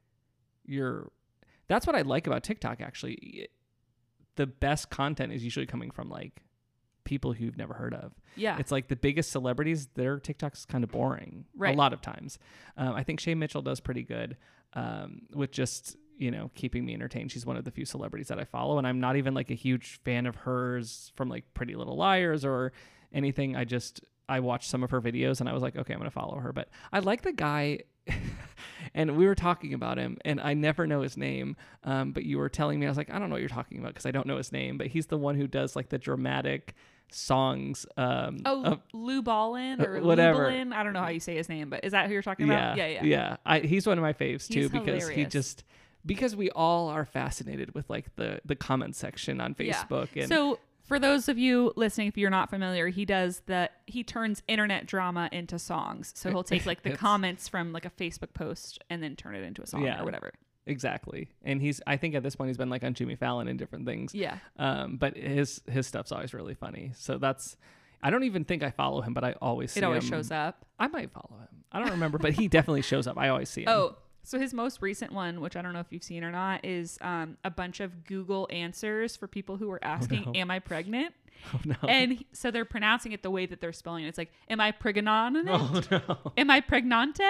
that's what I like about TikTok. Actually, the best content is usually coming from like people who you've never heard of. Yeah. It's like the biggest celebrities, their TikTok's kind of boring Right. a lot of times. I think Shay Mitchell does pretty good with just, keeping me entertained. She's one of the few celebrities that I follow, and I'm not even like a huge fan of hers from like Pretty Little Liars or anything. I watched some of her videos and I was like, okay, I'm going to follow her. But I like the guy and we were talking about him and I never know his name. But you were telling me, I was like, I don't know what you're talking about because I don't know his name, but he's the one who does like the dramatic songs. Lou Ballin or whatever. Lubelin. I don't know how you say his name, but is that who you're talking about? Yeah. He's one of my faves too, He's because hilarious. because we all are fascinated with like the comment section on Yeah. Facebook. And So for those of you listening, if you're not familiar, he turns internet drama into songs. So he'll take like the It's- comments from like a Facebook post and then turn it into a song Yeah. or whatever. exactly. And I think at this point he's been like on Jimmy Fallon and different things. Yeah. But his stuff's always really funny. So I don't even think I follow him, but I always see It always him. shows up. I might follow him. I don't remember, but he definitely shows up. I always see him. Oh, so his most recent one, which I don't know if you've seen or not, is a bunch of Google answers for people who were asking, no. "Am I pregnant?" Oh, no. And so they're pronouncing it the way that they're spelling it. It's like, "Am I pregnant?" Oh, no. Am I pregnante?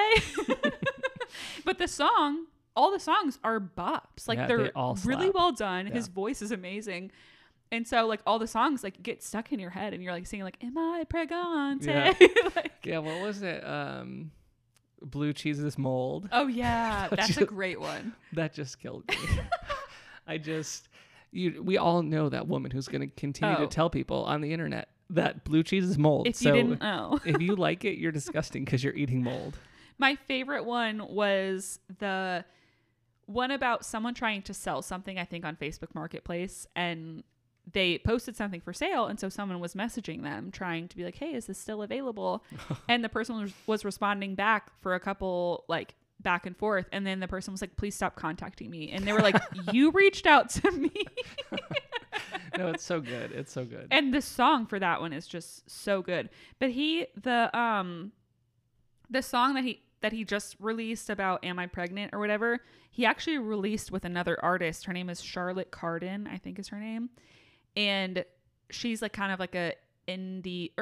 But all the songs are bops. Like Yeah, they're they all really slap. well done. Yeah. His voice is amazing. And so like all the songs like get stuck in your head and you're like singing like, "Am I pregnant?" Yeah. Like, Yeah, what was it? Blue Cheese's Mold. oh yeah, that's a Just- great one. That just killed me. We all know that woman who's going to continue to Oh. tell people on the internet that blue cheese is mold. If so you didn't know. if you like it, you're disgusting because you're eating mold. My favorite one was the one about someone trying to sell something, I think on Facebook Marketplace, and they posted something for sale. And so someone was messaging them trying to be like, "Hey, is this still available?" And the person was responding back for a couple like back and forth. And then the person was like, "Please stop contacting me." And they were like, "You reached out to me." No, it's so good. It's so good. And the song for that one is just so good. But the song that he just released about "Am I Pregnant?" or whatever, he actually released with another artist. Her name is Charlotte Cardin, I think is her name. And she's like kind of like an indie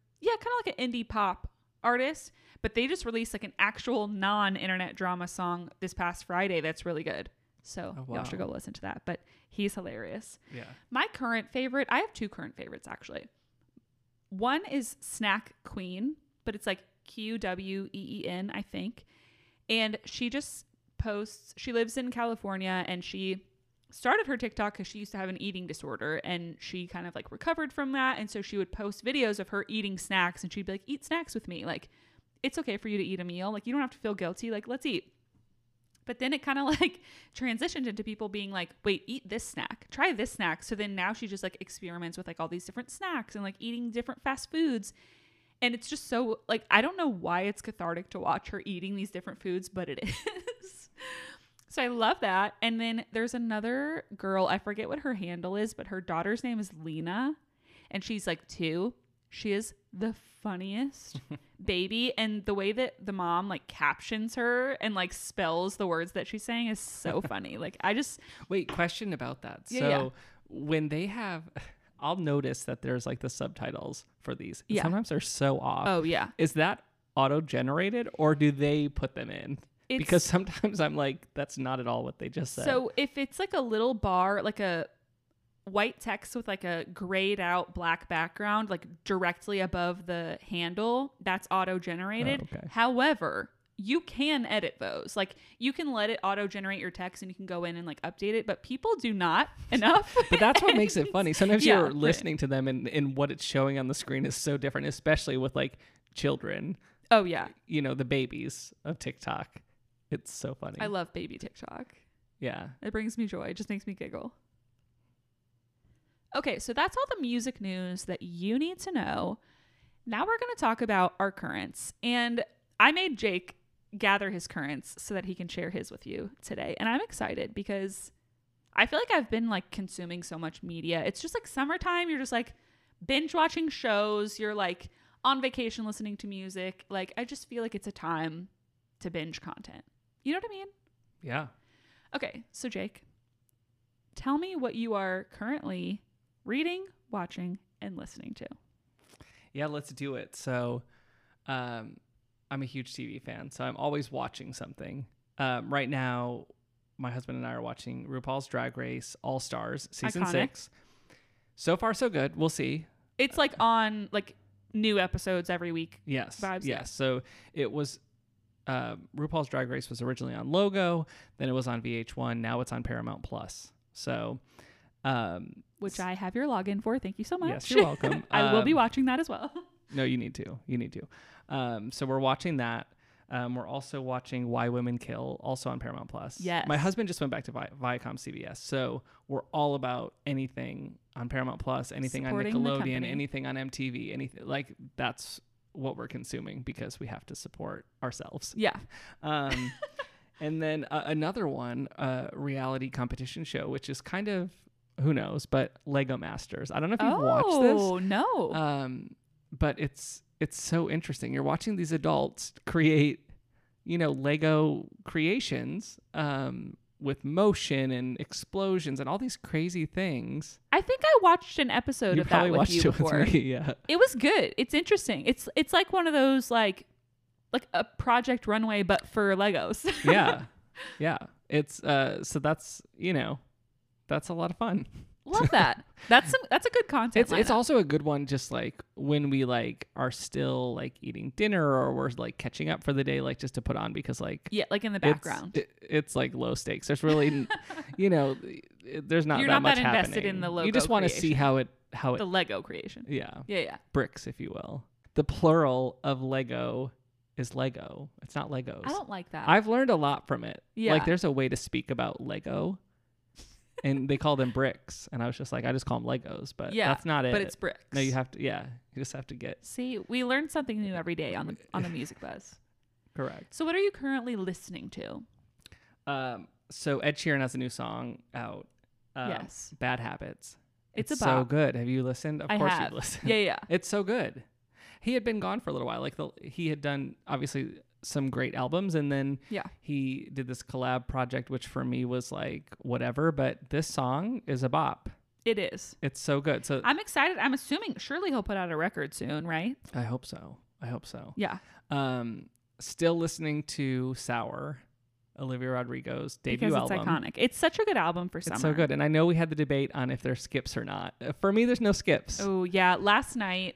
pop artist, but they just released like an actual non-internet drama song this past Friday that's really good. So Oh, y'all should wow. go listen to that. But he's hilarious. Yeah. My current favorite, I have two current favorites actually. One is Snack Queen, but it's like Queen, I think. And she just posts, she lives in California and she started her TikTok because she used to have an eating disorder and she kind of like recovered from that. And so she would post videos of her eating snacks and she'd be like, "Eat snacks with me. Like, it's okay for you to eat a meal. Like, you don't have to feel guilty. Like, let's eat." But then it kind of like transitioned into people being like, "Wait, eat this snack. Try this snack." So then now she just like experiments with like all these different snacks and like eating different fast foods. And it's just so like, I don't know why it's cathartic to watch her eating these different foods, but it is. So I love that. And then there's another girl, I forget what her handle is, but her daughter's name is Lena. And she's like 2. She is the funniest baby. And the way that the mom like captions her and like spells the words that she's saying is so funny. Like Wait, question about that. Yeah, So yeah. when they have, I'll notice that there's like the subtitles for these. Yeah. Sometimes they're so off. oh yeah. Is that auto-generated or do they put them in? Because sometimes I'm like, that's not at all what they just said. So if it's like a little bar, like white text with like a grayed out black background, like directly above the handle. That's auto generated. Oh, okay. However, you can edit those. Like you can let it auto generate your text and you can go in and like update it, but people do not enough. But that's what makes it funny. Sometimes Yeah, you're right. listening to them and what it's showing on the screen is so different, especially with like children, Oh yeah. you know, the babies of TikTok. It's so funny. I love baby TikTok. Yeah. It brings me joy. It just makes me giggle. Okay, so that's all the music news that you need to know. Now we're going to talk about our currents. And I made Jake gather his currents so that he can share his with you today. And I'm excited because I feel like I've been like consuming so much media. It's just like summertime. You're just like binge watching shows. You're like on vacation listening to music. Like I just feel like it's a time to binge content. You know what I mean? Yeah. Okay, so Jake, tell me what you are currently reading, watching, and listening to. Yeah, let's do it. So I'm a huge TV fan, so I'm always watching something. Right now, my husband and I are watching RuPaul's Drag Race All Stars season Iconic. 6. So far, so good. We'll see. It's like on like new episodes every week. Yes. Vibes, Yes. yeah. So it was RuPaul's Drag Race was originally on Logo, then it was on VH1, now it's on Paramount Plus. So Which I have your login for. Thank you so much. yes, you're welcome. I will be watching that as well. No, you need to. You need to. So we're watching that. We're also watching Why Women Kill, also on Paramount Plus. Yes. My husband just went back to Viacom CBS, so we're all about anything on Paramount Plus, anything Supporting on the Nickelodeon, company. anything on MTV, anything like that's what we're consuming because we have to support ourselves. Yeah. And then another one, reality competition show, which is kind of who knows, but Lego Masters. I don't know if you've watched this. Oh, no. But it's so interesting. You're watching these adults create, you know, Lego creations with motion and explosions and all these crazy things. I think I watched an episode You of that probably with watched you it before. with me, yeah. It was good. It's interesting. It's like one of those like a Project Runway but for Legos. Yeah. Yeah. It's so that's, you know, that's a lot of fun. Love that. That's a good content. It's lineup. also a good one just like when we like are still like eating dinner or we're like catching up for the day, like just to put on because like yeah, like in the background. it's like low stakes. There's really you know, there's not You're that not much that invested happening. in the logo You just want to see creation. how it The Lego creation. yeah, Yeah. bricks if you will. The plural of Lego is Lego. It's not Legos. I don't like that. I've learned a lot from it. Yeah. Like there's a way to speak about Lego. And they call them bricks, and I was just like, I just call them Legos, but Yeah, that's not it. but it's bricks. No, you have to. Yeah, you just have to get See, we learn something new every day on the Music Buzz. correct. So what are you currently listening to? So Ed Sheeran has a new song out. Yes. Bad Habits. It's a so bop. good. Have you listened? Of I course have. you've listened. Yeah. It's so good. He had been gone for a little while. Like he had done obviously some great albums, and then Yeah. he did this collab project, which for me was like whatever. But this song is a bop. It is. It's so good. So I'm excited. I'm assuming surely he'll put out a record soon, right? I hope so. I hope so. Yeah. Still listening to Sour, Olivia Rodrigo's debut Because it's album. iconic. It's such a good album for summer. It's so good. And I know we had the debate on if there's skips or not. For me, there's no skips. Oh, yeah. Last night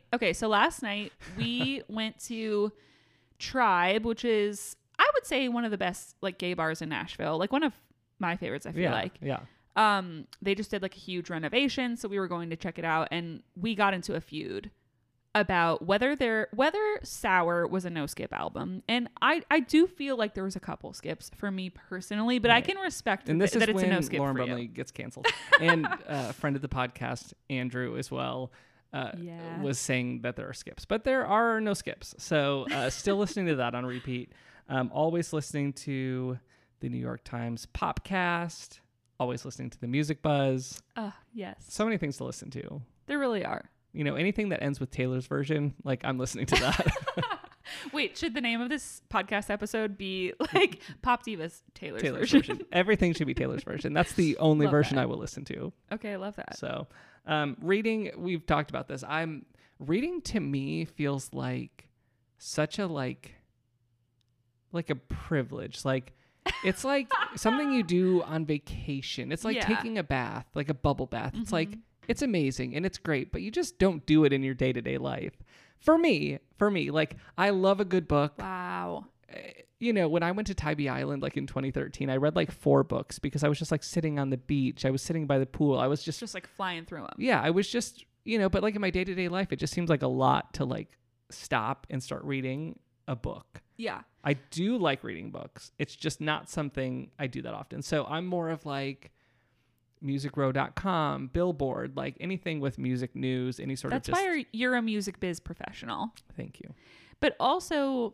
we went to Tribe, which is, I would say, one of the best like gay bars in Nashville. Like one of my favorites, I feel like. Yeah. They just did like a huge renovation, so we were going to check it out, and we got into a feud about whether Sour was a no skip album. And I do feel like there was a couple skips for me personally, but I Right. can respect And this that is it's a when no skip Lauren for Brumley you. gets canceled. And a friend of the podcast, Andrew, as well, Yeah. was saying that there are skips. But there are no skips. So still listening to that on repeat. Always listening to the New York Times Popcast. Always listening to the Music Buzz. Yes. So many things to listen to. There really are. You know, anything that ends with Taylor's version, like I'm listening to that. Wait, should the name of this podcast episode be like Pop Divas Taylor's version? Everything should be Taylor's version. That's the only Love version that. I will listen to. Okay, I love that. So, reading, we've talked about this. Reading to me feels like such a like a privilege. Like It's like something you do on vacation. It's like Yeah. taking a bath, like a bubble bath. It's like, Mhm. it's amazing and it's great, but you just don't do it in your day-to-day life. For me, like, I love a good book. Wow. You know, when I went to Tybee Island, like in 2013, I read like 4 books because I was just like sitting on the beach. I was sitting by the pool. I was Just like flying through them. yeah, I was just, you know, but like in my day-to-day life, it just seems like a lot to like stop and start reading a book. Yeah. I do like reading books. It's just not something I do that often. So I'm more of like musicrow.com, Billboard, like anything with music news, any sort That's of just... why you're a music biz professional. Thank you. But also,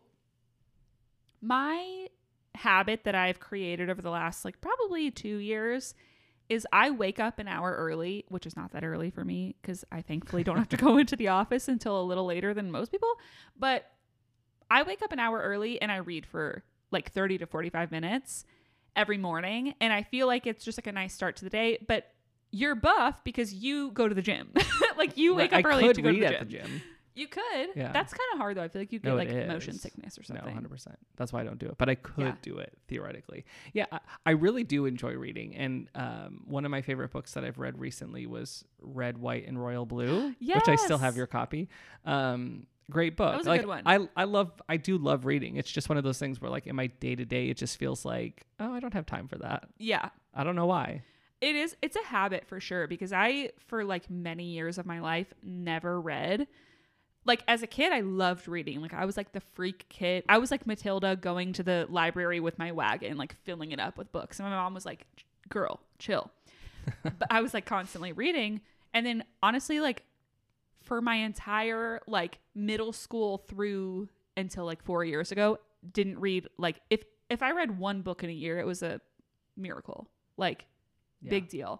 my habit that I've created over the last like probably 2 years is I wake up an hour early, which is not that early for me because I thankfully don't have to go into the office until a little later than most people. But I wake up an hour early and I read for like 30 to 45 minutes every morning. And I feel like it's just like a nice start to the day. But you're buff because you go to the gym. Like you wake up early to go to the gym. You could. Yeah. That's kind of hard though. I feel like you'd get No, like it motion is. sickness or No, something. 100%. That's why I don't do it. But I could Yeah. do it theoretically. Yeah, I really do enjoy reading. And one of my favorite books that I've read recently was Red, White, and Royal Blue, which I still have Yes. your copy. Great book. That was a like, good one. I do love reading. It's just one of those things where like in my day to day, it just feels like, oh, I don't have time for that. Yeah. I don't know why. It's a habit for sure because I, for like many years of my life, never read. Like as a kid, I loved reading. Like I was like the freak kid. I was like Matilda going to the library with my wagon, like filling it up with books. And my mom was like, girl, chill. But I was like constantly reading. And then honestly, like for my entire like middle school through until like 4 years ago, didn't read. Like if I read one book in a year, it was a miracle. Like Yeah. big deal.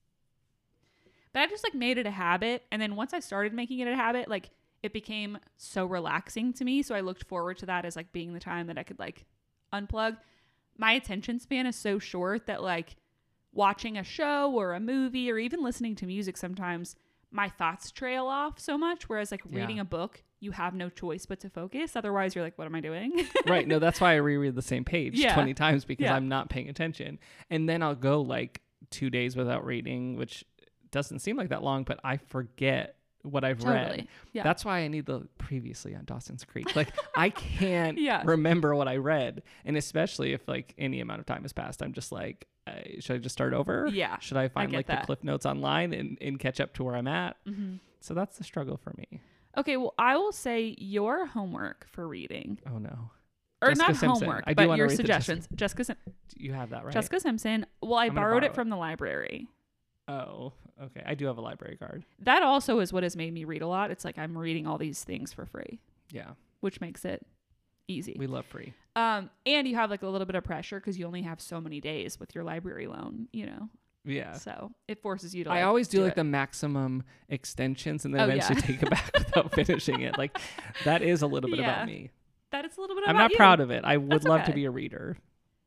But I just like made it a habit. And then once I started making it a habit, like it became so relaxing to me. So I looked forward to that as like being the time that I could like unplug. My attention span is so short that like watching a show or a movie or even listening to music, sometimes my thoughts trail off so much. Whereas like reading Yeah. a book, you have no choice but to focus. Otherwise you're like, what am I doing? Right. No, that's why I reread the same page Yeah. 20 times because Yeah. I'm not paying attention. And then I'll go like 2 days without reading, which doesn't seem like that long, but I forget what I've read. Totally. Yeah. That's why I need the previously on Dawson's Creek. Like I can't Yeah. remember what I read. And especially if like any amount of time has passed, I'm just like, should I just start over? Yeah, Should I find get like that. the cliff notes online and catch up to where I'm at? Mhm. So that's the struggle for me. Okay. Well, I will say your homework for reading, Oh no. or Jessica not Simpson. homework, I do but wanna your read the suggestions. You have that right? Jessica Simpson. Well, I I'm gonna borrowed borrow it from the library. Oh, okay. I do have a library card. That also is what has made me read a lot. It's like I'm reading all these things for free, Yeah. which makes it easy. We love free. And you have like a little bit of pressure because you only have so many days with your library loan, you know. Yeah. So it forces you to. I Like, always do like it. the maximum extensions and then Oh, eventually yeah. take it back without finishing it. Like that is a little bit Yeah. about me. That is a little bit. I'm about not you. proud of it. I would That's love to okay. be a reader.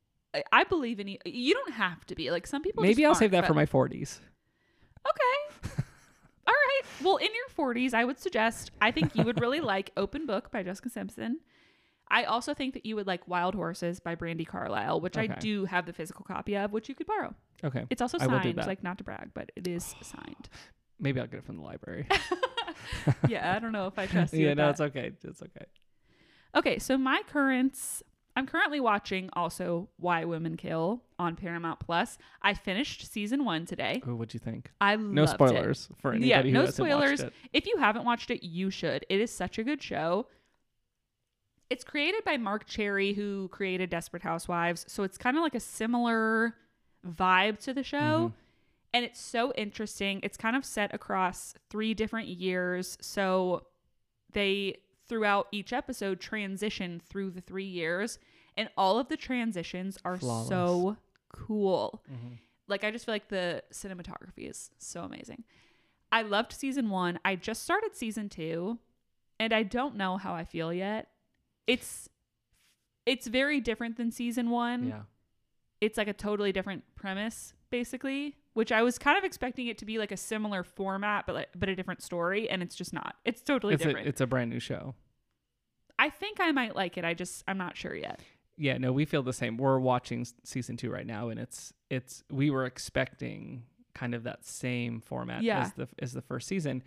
I believe in you. You don't have to be like some people. Maybe just I'll save aren't, that for but- my 40s. Okay. All right. Well, in your 40s, I would suggest, I think you would really like Open Book by Jessica Simpson. I also think that you would like Wild Horses by Brandy Carlisle, which I Okay. do have the physical copy of, which you could borrow. Okay. It's also I will do signed, that. like not to brag, but it is signed. Maybe I'll get it from the library. Yeah, I don't know if I trust you. Yeah, with no, that. it's okay. It's okay. Okay, so I'm currently watching also Why Women Kill on Paramount Plus. I finished season 1 today. Oh, what'd you think? I No loved spoilers for anybody Yeah, who no hasn't spoilers. watched it. If you haven't watched it, you should. It is such a good show. It's created by Mark Cherry, who created Desperate Housewives. So it's kind of like a similar vibe to the show. Mhm. And it's so interesting. It's kind of set across 3 different years. So they, throughout each episode, transition through the 3 years. And all of the transitions are Flawless. so cool. Mhm. Like, I just feel like the cinematography is so amazing. I loved season 1. I just started season 2, and I don't know how I feel yet. It's very different than season 1. Yeah. It's like a totally different premise, basically, which I was kind of expecting it to be like a similar format, but a different story, and it's just not. It's totally different. It's a brand new show. I think I might like it. I'm not sure yet. Yeah, no, we feel the same. We're watching season 2 right now, and we were expecting kind of that same format as the first season.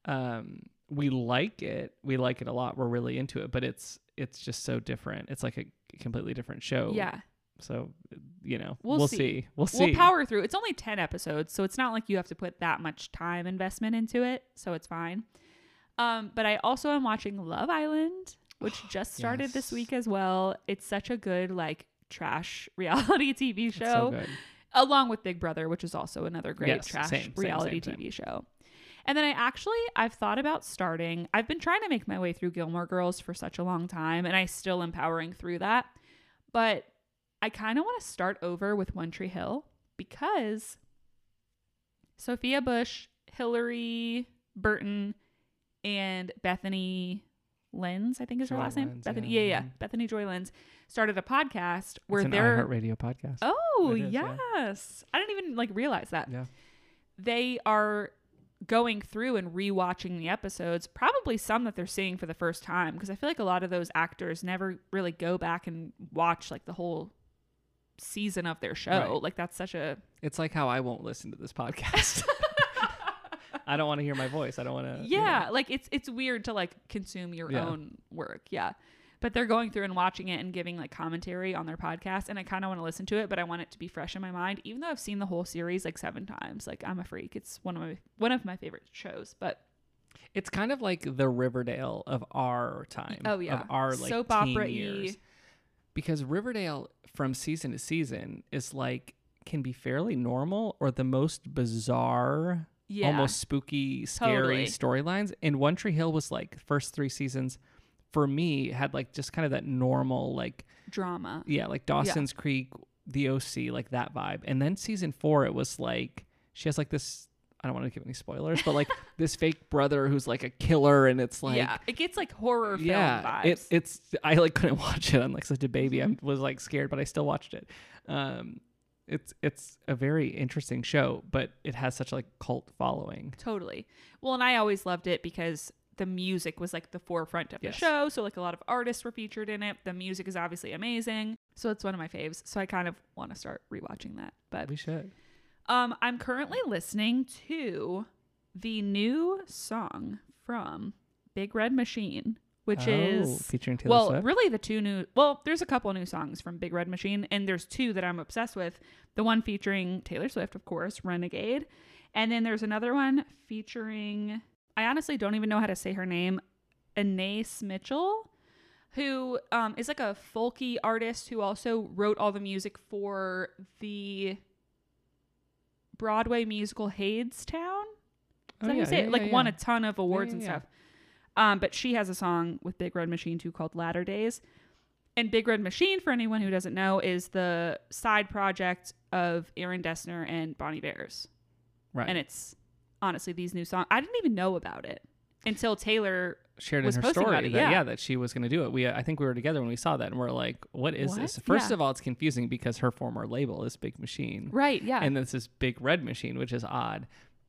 We like it. We like it a lot. We're really into it, but it's just so different. It's like a completely different show. Yeah. So, we'll see. We'll see. We'll power through. It's only 10 episodes, so it's not like you have to put that much time investment into it, so it's fine. But I also am watching Love Island, which just started this week as well. It's such a good, like, trash reality TV show. It's so good. Along with Big Brother, which is also another great trash reality TV show. And then I've thought about starting. I've been trying to make my way through Gilmore Girls for such a long time, and I still am powering through that. But I kind of want to start over with One Tree Hill because Sophia Bush, Hillary Burton, and Bethany Lenz, I think is her last name. Bethany, yeah. Bethany Joy Lenz started a podcast where they're iHeartRadio podcast. Oh, yes. I didn't even realize that. Yeah. They are going through and rewatching the episodes, probably some that they're seeing for the first time, because I feel like a lot of those actors never really go back and watch like the whole season of their show. Right. Like that's such a... It's like how I won't listen to this podcast. I don't want to hear my voice. I don't want to... Yeah, like it's weird to like consume your own work. Yeah. But they're going through and watching it and giving like commentary on their podcast, and I kind of want to listen to it, but I want it to be fresh in my mind, even though I've seen the whole series like 7 times. Like I'm a freak. It's one of my favorite shows, but it's kind of like the Riverdale of our time. Oh yeah. Of our like soap teen opera-y. years. Because Riverdale from season to season is like can be fairly normal or the most bizarre, almost spooky, scary storylines. And One Tree Hill was like first 3 seasons for me had like just kind of that normal like drama. Yeah, like Dawson's Creek, The OC, like that vibe. And then season 4 it was like she has like this, I don't want to give any spoilers, but like this fake brother who's like a killer, and it's like it gets like horror film vibes. It's I like couldn't watch it. I'm like such a baby. I was like scared, but I still watched it. It's a very interesting show, but it has such like cult following. Totally. Well, and I always loved it because the music was like the forefront of the show. So like a lot of artists were featured in it. The music is obviously amazing. So it's one of my faves. So I kind of want to start rewatching that. But we should. I'm currently listening to the new song from Big Red Machine, which is featuring Taylor Swift. Really the 2 new. Well, there's a couple new songs from Big Red Machine, and there's 2 that I'm obsessed with. The one featuring Taylor Swift, of course, Renegade, and then there's another one featuring, I honestly don't even know how to say her name, Anais Mitchell, who is like a folky artist who also wrote all the music for the Broadway musical Hadestown. Is that how you say it? Won a ton of awards and stuff. But she has a song with Big Red Machine too called Latter Days. And Big Red Machine, for anyone who doesn't know, is the side project of Aaron Dessner and Bonnie Bears. Right. And it's honestly these new songs. I didn't even know about it until Taylor shared was in her posting story about it. that she was going to do it. I think we were together when we saw that, and we're like, what is this? First of all, it's confusing because her former label is Big Machine. Right, yeah. And this is Big Red Machine, which is odd.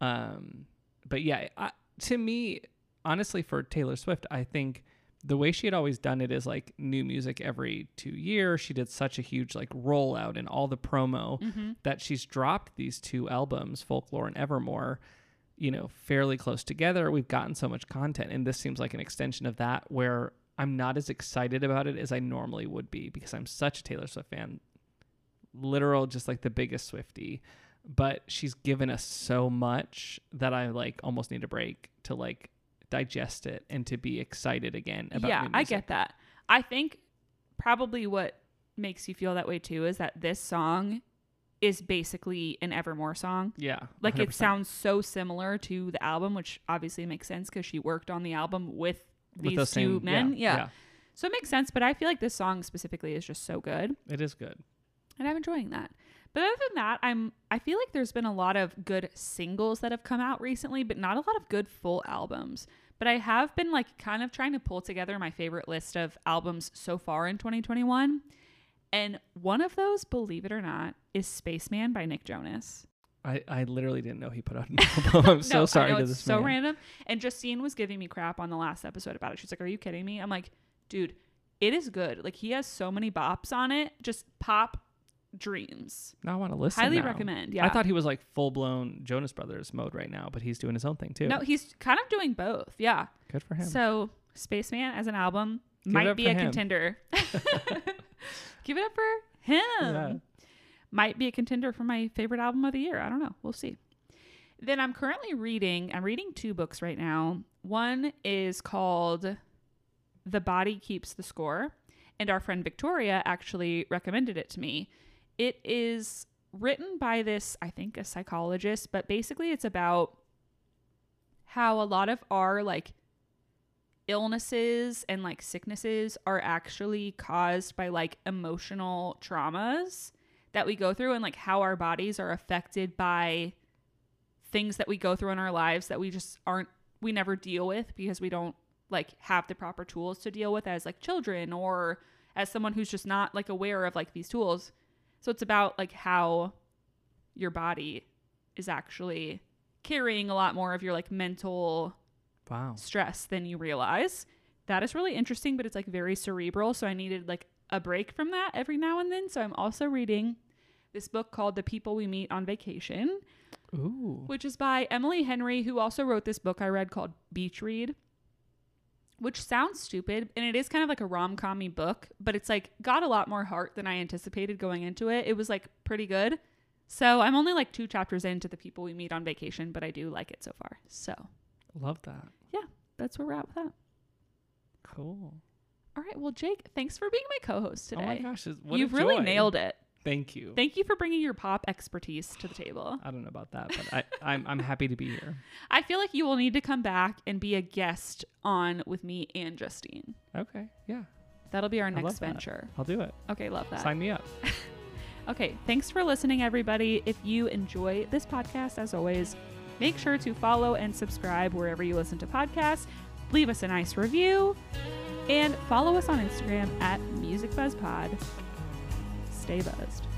But yeah, to me, honestly, for Taylor Swift, I think the way she had always done it is like new music every 2 years. She did such a huge like rollout and all the promo that she's dropped these 2 albums, Folklore and Evermore, fairly close together. We've gotten so much content, and this seems like an extension of that, where I'm not as excited about it as I normally would be because I'm such a Taylor Swift fan, literal, just like the biggest Swiftie. But she's given us so much that I like almost need a break to like digest it and to be excited again about new music. I get that. I think probably what makes you feel that way too is that this song is basically an Evermore song. Yeah. 100%. Like it sounds so similar to the album, which obviously makes sense because she worked on the album with these 2 men. Yeah. So it makes sense, but I feel like this song specifically is just so good. It is good. And I'm enjoying that. But other than that, I feel like there's been a lot of good singles that have come out recently, but not a lot of good full albums. But I have been like kind of trying to pull together my favorite list of albums so far in 2021. And one of those, believe it or not, is Spaceman by Nick Jonas. I literally didn't know he put out an album. I'm so sorry to this man. So random. And Justine was giving me crap on the last episode about it. She's like, are you kidding me? I'm like, dude, it is good. Like he has so many bops on it. Just pop dreams. Now I want to listen. Highly now. recommend. Yeah. I thought he was like full blown Jonas Brothers mode right now, but he's doing his own thing too. No, he's kind of doing both. Yeah. Good for him. So Spaceman as an album Give it might up be for a him. contender. Give it up for him. Yeah. Might be a contender for my favorite album of the year. I don't know. We'll see. Then I'm reading 2 books right now. One is called The Body Keeps the Score, and our friend Victoria actually recommended it to me. It is written by this, I think, a psychologist, but basically it's about how a lot of our like illnesses and like sicknesses are actually caused by like emotional traumas that we go through, and like how our bodies are affected by things that we go through in our lives that we never deal with because we don't like have the proper tools to deal with as like children or as someone who's just not like aware of like these tools. So it's about like how your body is actually carrying a lot more of your like mental stress than you realize. That is really interesting, but it's like very cerebral. So I needed like a break from that every now and then. So I'm also reading this book called The People We Meet on Vacation, which is by Emily Henry, who also wrote this book I read called Beach Read, which sounds stupid. And it is kind of like a rom-com-y book, but it's like got a lot more heart than I anticipated going into it. It was like pretty good. So I'm only like 2 chapters into The People We Meet on Vacation, but I do like it so far. So love that. Yeah, that's where we're at with that. Cool. All right. Well, Jake, thanks for being my co-host today. Oh my gosh. What You've a really joy. nailed it. Thank you. Thank you for bringing your pop expertise to the table. I don't know about that, but I'm happy to be here. I feel like you will need to come back and be a guest on with me and Justine. Okay. Yeah. That'll be our I next love that. venture. I'll do it. Okay, love that. Sign me up. Okay, thanks for listening, everybody. If you enjoy this podcast, as always, make sure to follow and subscribe wherever you listen to podcasts. Leave us a nice review and follow us on Instagram at MusicBuzzPod. Stay buzzed.